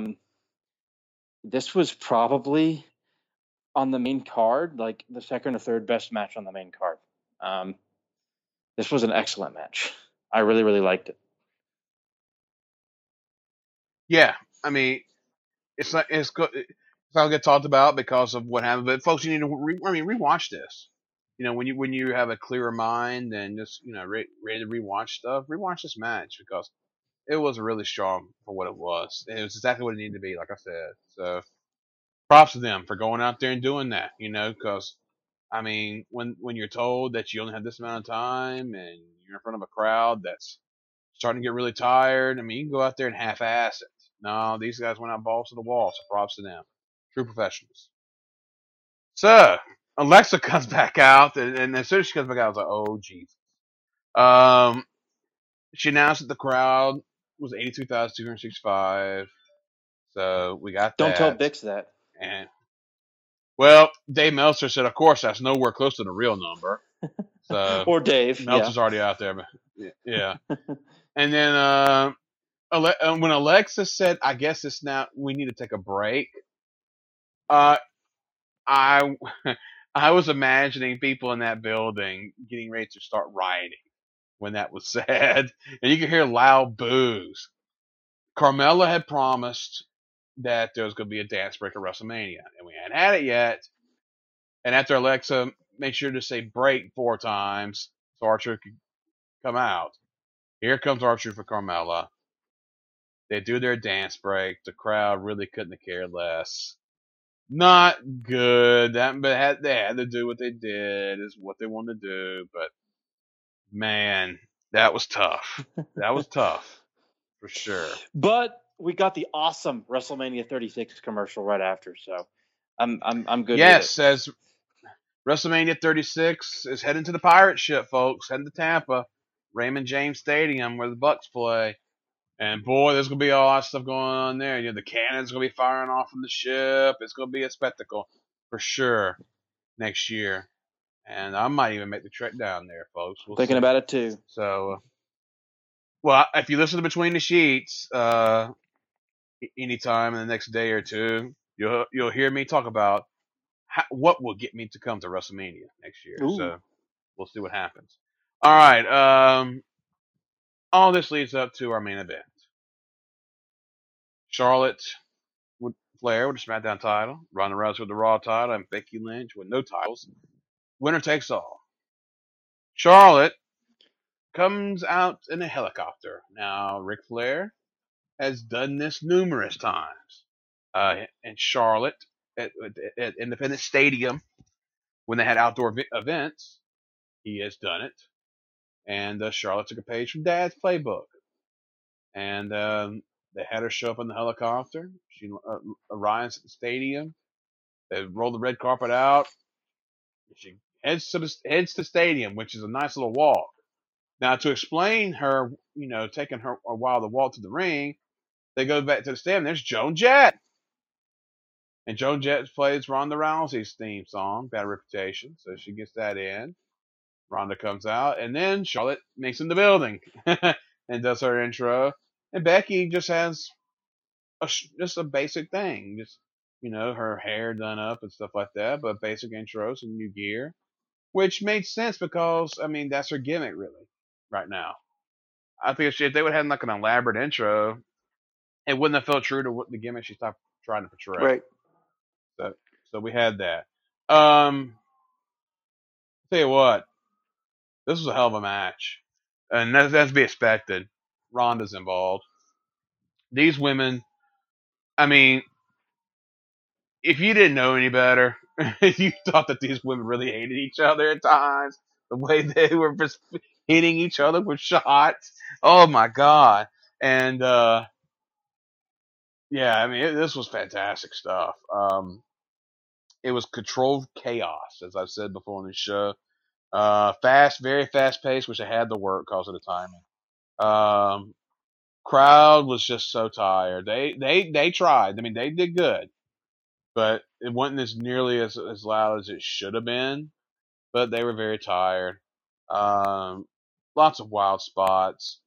This was probably on the main card, like the second or third best match on the main card. This was an excellent match. I really, really liked it. Yeah, I mean, it's good. It's not get talked about because of what happened. But folks, you need to rewatch this. When you have a clearer mind and just ready to rewatch stuff, rewatch this match because it was really strong for what it was. It was exactly what it needed to be, like I said. So props to them for going out there and doing that. Because I mean, when you're told that you only have this amount of time and you're in front of a crowd that's starting to get really tired, I mean, you can go out there and half-ass it. No, these guys went out balls to the wall, so props to them. True professionals. So, Alexa comes back out, and as soon as she comes back out, I was like, oh, Jesus. She announced that the crowd was 82,265. So, we got that. Don't tell Bix that. And, well, Dave Meltzer said, of course, that's nowhere close to the real number. So, or Dave. Meltzer's already out there. But yeah. And then when Alexa said, I guess it's now, we need to take a break, I I was imagining people in that building getting ready to start rioting when that was said. And you could hear loud boos. Carmella had promised that there was going to be a dance break at WrestleMania, and we hadn't had it yet. And after Alexa made sure to say break 4 times so R-Truth could come out, here comes R-Truth for Carmella. They do their dance break. The crowd really couldn't have cared less. Not good. They had to do what they did. Is what they wanted to do. But man, that was tough. That was tough for sure. But we got the awesome WrestleMania 36 commercial right after, so I'm good Yes, with it. as WrestleMania 36 is heading to the pirate ship, folks. Heading to Tampa, Raymond James Stadium, where the Bucks play. And boy, there's gonna be a lot of stuff going on there. You know, the cannons gonna be firing off from the ship. It's gonna be a spectacle for sure next year. And I might even make the trek down there, folks. We'll Thinking see. about it too. So, well, if you listen to Between the Sheets, anytime in the next day or two, you'll hear me talk about what will get me to come to WrestleMania next year. Ooh. So we'll see what happens. All right. All this leads up to our main event. Charlotte Flair with the SmackDown title, Ronda Rousey with the Raw title, and Becky Lynch with no titles. Winner takes all. Charlotte comes out in a helicopter. Now, Ric Flair has done this numerous times. In Charlotte, at Independence Stadium, when they had outdoor events, he has done it. And Charlotte took a page from Dad's playbook. And they had her show up in the helicopter. She arrives at the stadium. They roll the red carpet out. She heads to the stadium, which is a nice little walk. Now, to explain her, taking her a while to walk to the ring, they go back to the stadium. There's Joan Jett. And Joan Jett plays Ronda Rousey's theme song, Bad Reputation. So she gets that in. Ronda comes out. And then Charlotte makes in the building and does her intro. And Becky just has just a basic thing. Just, her hair done up and stuff like that. But basic intros and new gear. Which made sense because, that's her gimmick, really, right now. I think if they would have had like an elaborate intro, it wouldn't have felt true to what the gimmick she's trying to portray. Right. So we had that. Tell you what, this was a hell of a match, and that's to be expected. Ronda's involved. These women, if you didn't know any better, you thought that these women really hated each other at times. The way they were just hitting each other with shots. Oh my god. And this was fantastic stuff. It was controlled chaos, as I've said before on the show. Very fast paced, which I had to work because of the timing. Crowd was just so tired. They tried. They did good, but it wasn't as nearly as loud as it should have been. But they were very tired. Lots of wild spots.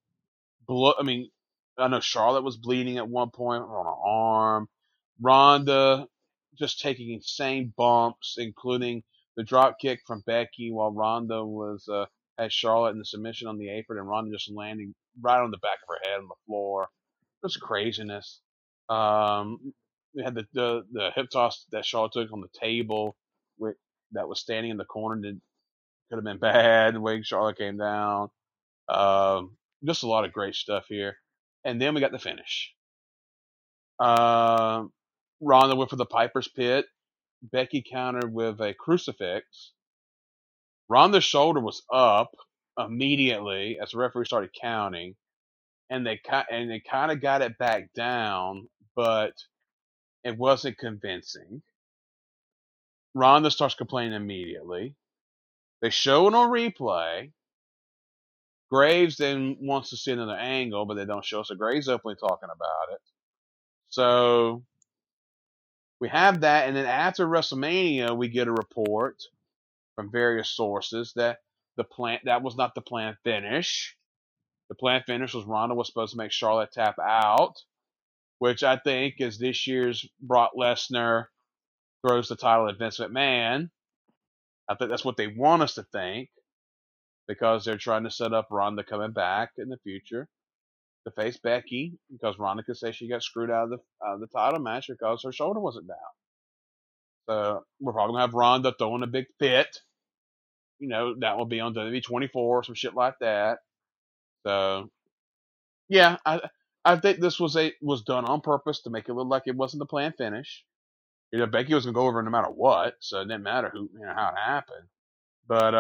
I know Charlotte was bleeding at one point on her arm. Ronda just taking insane bumps, including the drop kick from Becky while Ronda had Charlotte in the submission on the apron, and Ronda just landing right on the back of her head on the floor. Just craziness. We had the hip toss that Charlotte took on the table that was standing in the corner that could have been bad. The way Charlotte came down. Just a lot of great stuff here. And then we got the finish. Ronda went for the Piper's Pit. Becky countered with a crucifix. Ronda's shoulder was up immediately as the referee started counting, and they kind of got it back down, but it wasn't convincing. Ronda starts complaining immediately. They show it on replay. Graves then wants to see another angle, but they don't show us. So Graves openly talking about it. So we have that, and then after WrestleMania, we get a report from various sources that that was not the planned finish. The planned finish was Ronda was supposed to make Charlotte tap out, which I think is this year's Brock Lesnar throws the title at Vince McMahon. I think that's what they want us to think, because they're trying to set up Ronda coming back in the future to face Becky, because Ronda could say she got screwed out of the title match because her shoulder wasn't down. So we're probably gonna have Ronda throwing a big fit. That will be on WWE 24, some shit like that. So yeah, I think this was done on purpose to make it look like it wasn't the planned finish. Becky was gonna go over no matter what, so it didn't matter how it happened. But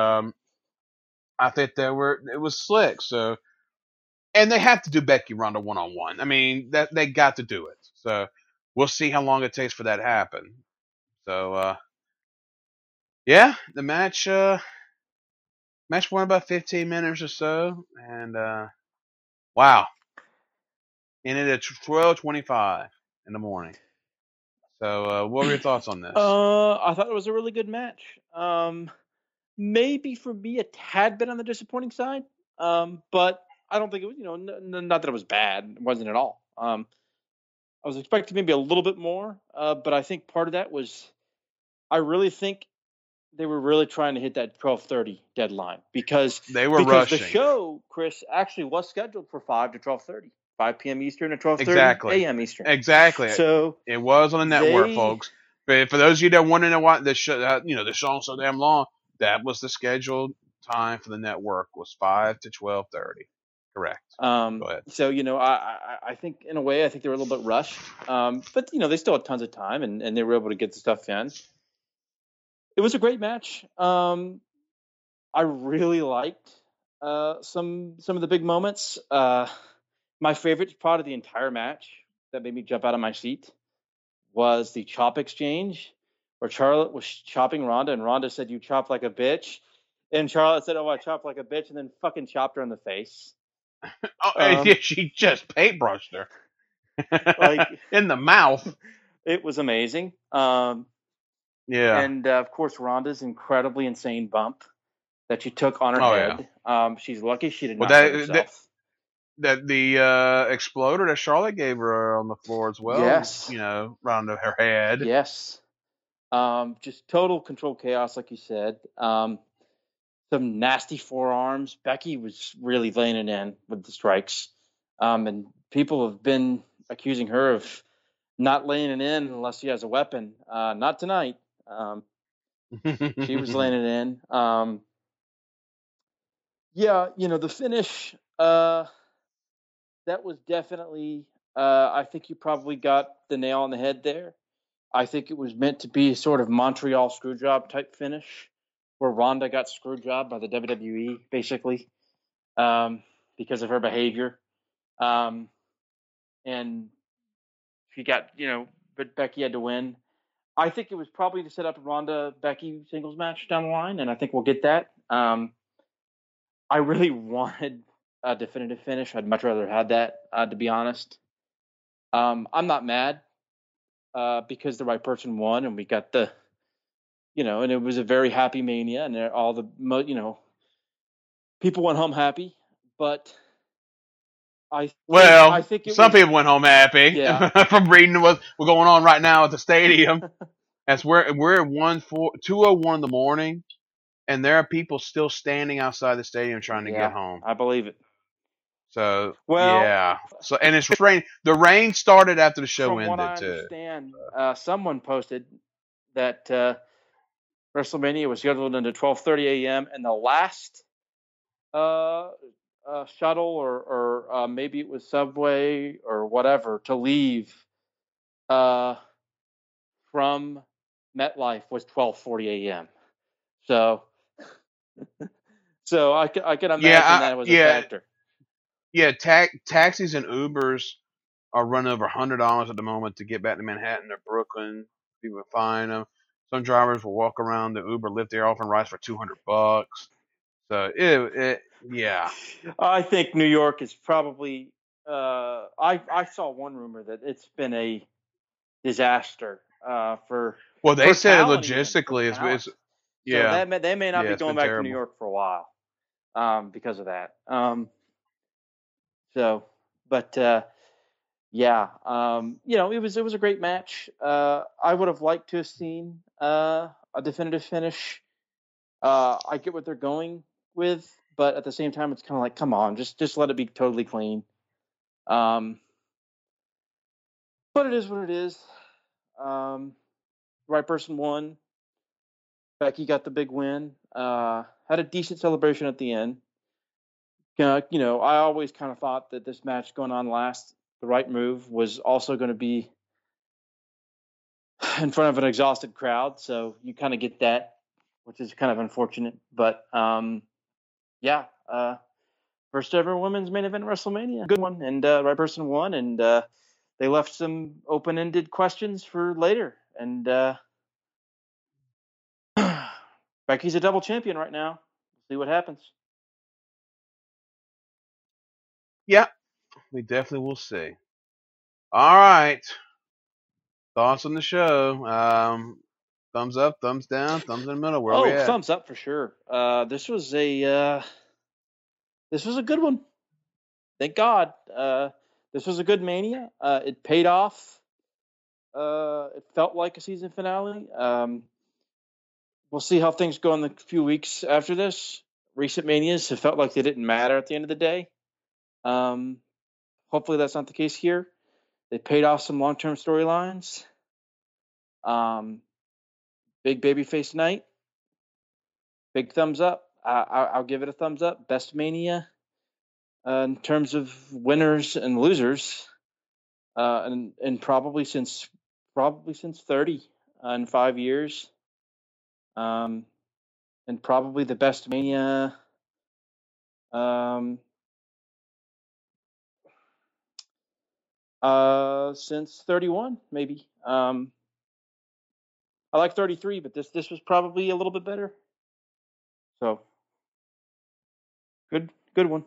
I think it was slick. So, and they have to do Becky Ronda 1-on-1. I mean, that they got to do it. So we'll see how long it takes for that to happen. So yeah, the match went about 15 minutes or so, and wow, ended at 12:25 in the morning. So what were your thoughts on this? I thought it was a really good match. Maybe for me a tad bit on the disappointing side, but I don't think it was. Not that it was bad. It wasn't at all. I was expecting maybe a little bit more, but I think part of that was I really think they were really trying to hit that 12:30 deadline because rushing. The show, Chris, actually was scheduled for 5 to 12:30, 5 p.m. Eastern to 12:30 a.m. Eastern. Exactly. So it was on the network, folks. But for those of you that wanted to watch the show, the show's so damn long, that was the scheduled time for the network was 5 to 12:30. Correct. Go ahead. So I think in a way I think they were a little bit rushed, but they still had tons of time and they were able to get the stuff in. It was a great match. I really liked some of the big moments. My favorite part of the entire match that made me jump out of my seat was the chop exchange where Charlotte was chopping Ronda and Ronda said, "You chop like a bitch." And Charlotte said, "Oh, I chop like a bitch," and then fucking chopped her in the face. She just paintbrushed her. Like in the mouth. It was amazing. Yeah. And of course, Ronda's incredibly insane bump that she took on her head. Yeah. She's lucky she did not hurt herself. The exploder that Charlotte gave her on the floor as well. Yes. Around her head. Yes. Just total control chaos, like you said. Some nasty forearms. Becky was really laying it in with the strikes. And people have been accusing her of not laying it in unless she has a weapon. Not tonight. She was laying it in. The finish, that was definitely, I think you probably got the nail on the head there. I think it was meant to be sort of Montreal Screwjob type finish where Ronda got screwjob by the WWE, basically, because of her behavior. And she got, but Becky had to win. I think it was probably to set up a Ronda-Becky singles match down the line, and I think we'll get that. I really wanted a definitive finish. I'd much rather have that, to be honest. I'm not mad because the right person won, and we got the, and it was a very happy Mania, and all the, people went home happy. But I think some people went home happy. Yeah. From reading what's going on right now at the stadium. As we're at 2:01 in the morning, and there are people still standing outside the stadium trying to get home. I believe it. So yeah. So and it's rain. The rain started after the show ended too. From what I understand, someone posted that WrestleMania was scheduled into 12:30 a.m. and the last shuttle or maybe it was subway or whatever to leave from MetLife was 12:40 a.m. So I can imagine that was a factor. Yeah, taxis and Ubers are running over $100 at the moment to get back to Manhattan or Brooklyn. People find them. Some drivers will walk around the Uber, lift their offering rides for $200. So yeah. I think New York is probably. I saw one rumor that it's been a disaster for. Well, they said logistically, it's yeah. So they may not be going back to New York for a while, because of that. It was a great match. I would have liked to have seen a definitive finish. I get what they're going with, but at the same time, it's kind of like, come on, just let it be totally clean. But it is what it is. Right person won. Becky got the big win. Had a decent celebration at the end. I always kind of thought that this match going on last the right move, was also going to be in front of an exhausted crowd. So you kind of get that, which is kind of unfortunate. But first ever women's main event WrestleMania, good one, and right person won, and they left some open-ended questions for later. And Becky's a double champion right now. We'll see what happens. Yeah, we definitely will see. All right. Thoughts on the show? Thumbs up, thumbs down, thumbs in the middle. Where we at? Thumbs up for sure. This was a good one. Thank God. This was a good Mania. It paid off. It felt like a season finale. We'll see how things go in the few weeks after this. Recent Manias have felt like they didn't matter at the end of the day. Hopefully that's not the case here. They paid off some long-term storylines. Big babyface night. Big thumbs up. I'll give it a thumbs up. Best Mania in terms of winners and losers, and probably since 30 in 5 years. And probably the best Mania since 31, maybe. I like 33, but this was probably a little bit better. So good one.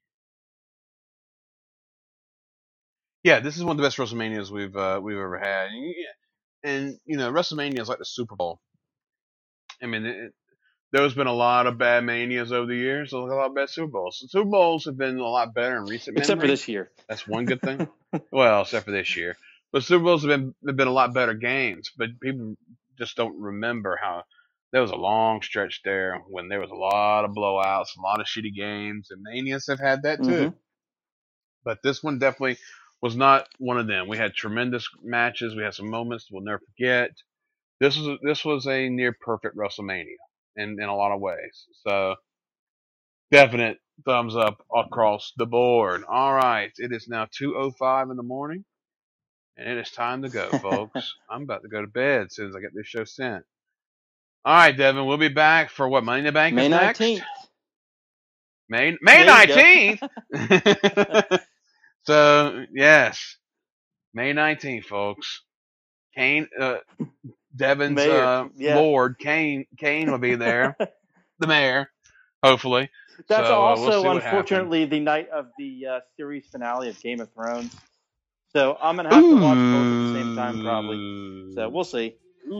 Yeah, this is one of the best WrestleManias we've ever had, and WrestleMania is like the Super Bowl. I mean, there's been a lot of bad Manias over the years. There's a lot of bad Super Bowls. The Super Bowls have been a lot better in recent memory. Except for this year. That's one good thing. Well, except for this year. But Super Bowls have been a lot better games. But people just don't remember how there was a long stretch there when there was a lot of blowouts, a lot of shitty games, and Manias have had that too. Mm-hmm. But this one definitely was not one of them. We had tremendous matches. We had some moments we'll never forget. This was a near perfect WrestleMania in a lot of ways. So definite thumbs up across the board. All right, it is now 2:05 in the morning, and it is time to go, folks. I'm about to go to bed as soon as I get this show sent. All right, Devin, we'll be back for what? Money in the Bank May is 19th. next? May 19th? So, yes. May 19th, folks. Kane, Devin's Lord, Kane will be there. The mayor, hopefully. That's so, also, we'll unfortunately, the night of the series finale of Game of Thrones. So I'm going to have to watch both at the same time, probably. So we'll see.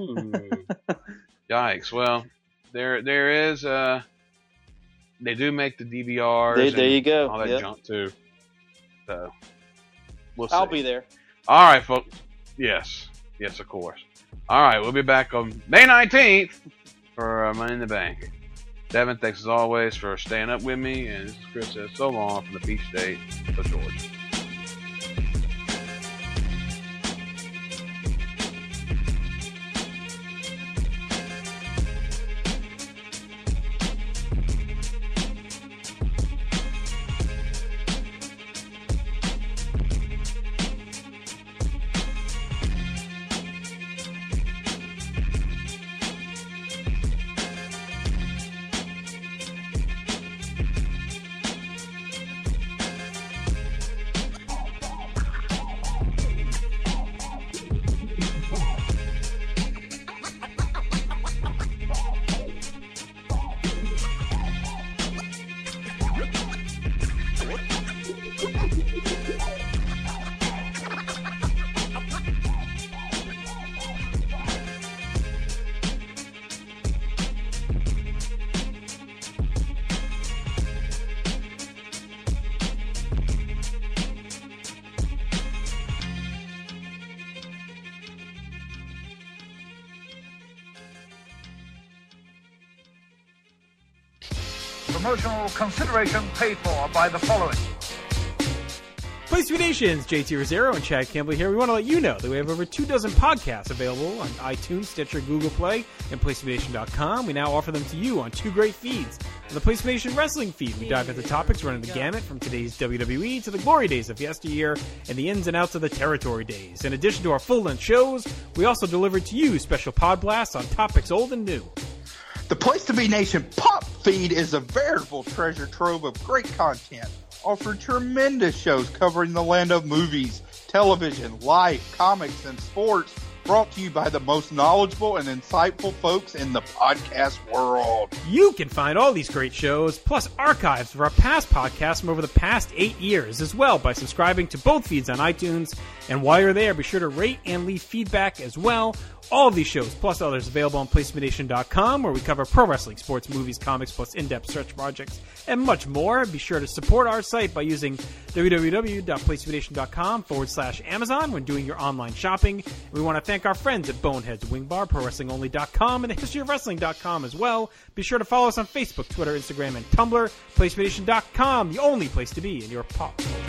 Yikes. Well, there is, they do make the DVRs. There you go. All that junk, too. So, we'll see. I'll be there. All right, folks. Yes, of course. All right, we'll be back on May 19th for Money in the Bank. Devin, thanks as always for staying up with me, and this is Chris says so long from the Peach State of Georgia. Promotional consideration paid for by the following. Place to Be Nation's JT Rosero and Chad Campbell here. We want to let you know that we have over 24 podcasts available on iTunes, Stitcher, Google Play, and PlaceToBeNation.com. We now offer them to you on 2 great feeds. On the Place to Be Nation Wrestling feed, we dive into topics running the gamut from today's WWE to the glory days of yesteryear and the ins and outs of the territory days. In addition to our full-length shows, we also deliver to you special pod blasts on topics old and new. The Place to Be Nation Pop feed is a veritable treasure trove of great content, offering tremendous shows covering the land of movies, television, life, comics, and sports, brought to you by the most knowledgeable and insightful folks in the podcast world. You can find all these great shows, plus archives of our past podcasts from over the past 8 years as well by subscribing to both feeds on iTunes. And while you're there, be sure to rate and leave feedback as well. All of these shows, plus others, available on PlaceToBeNation.com, where we cover pro wrestling, sports, movies, comics, plus in-depth search projects, and much more. Be sure to support our site by using www.PlaceToBeNation.com/Amazon when doing your online shopping. We want to thank our friends at Boneheads, Wing Bar, ProWrestlingOnly.com, and TheHistoryOfWrestling.com as well. Be sure to follow us on Facebook, Twitter, Instagram, and Tumblr. PlaceToBeNation.com, the only place to be in your pop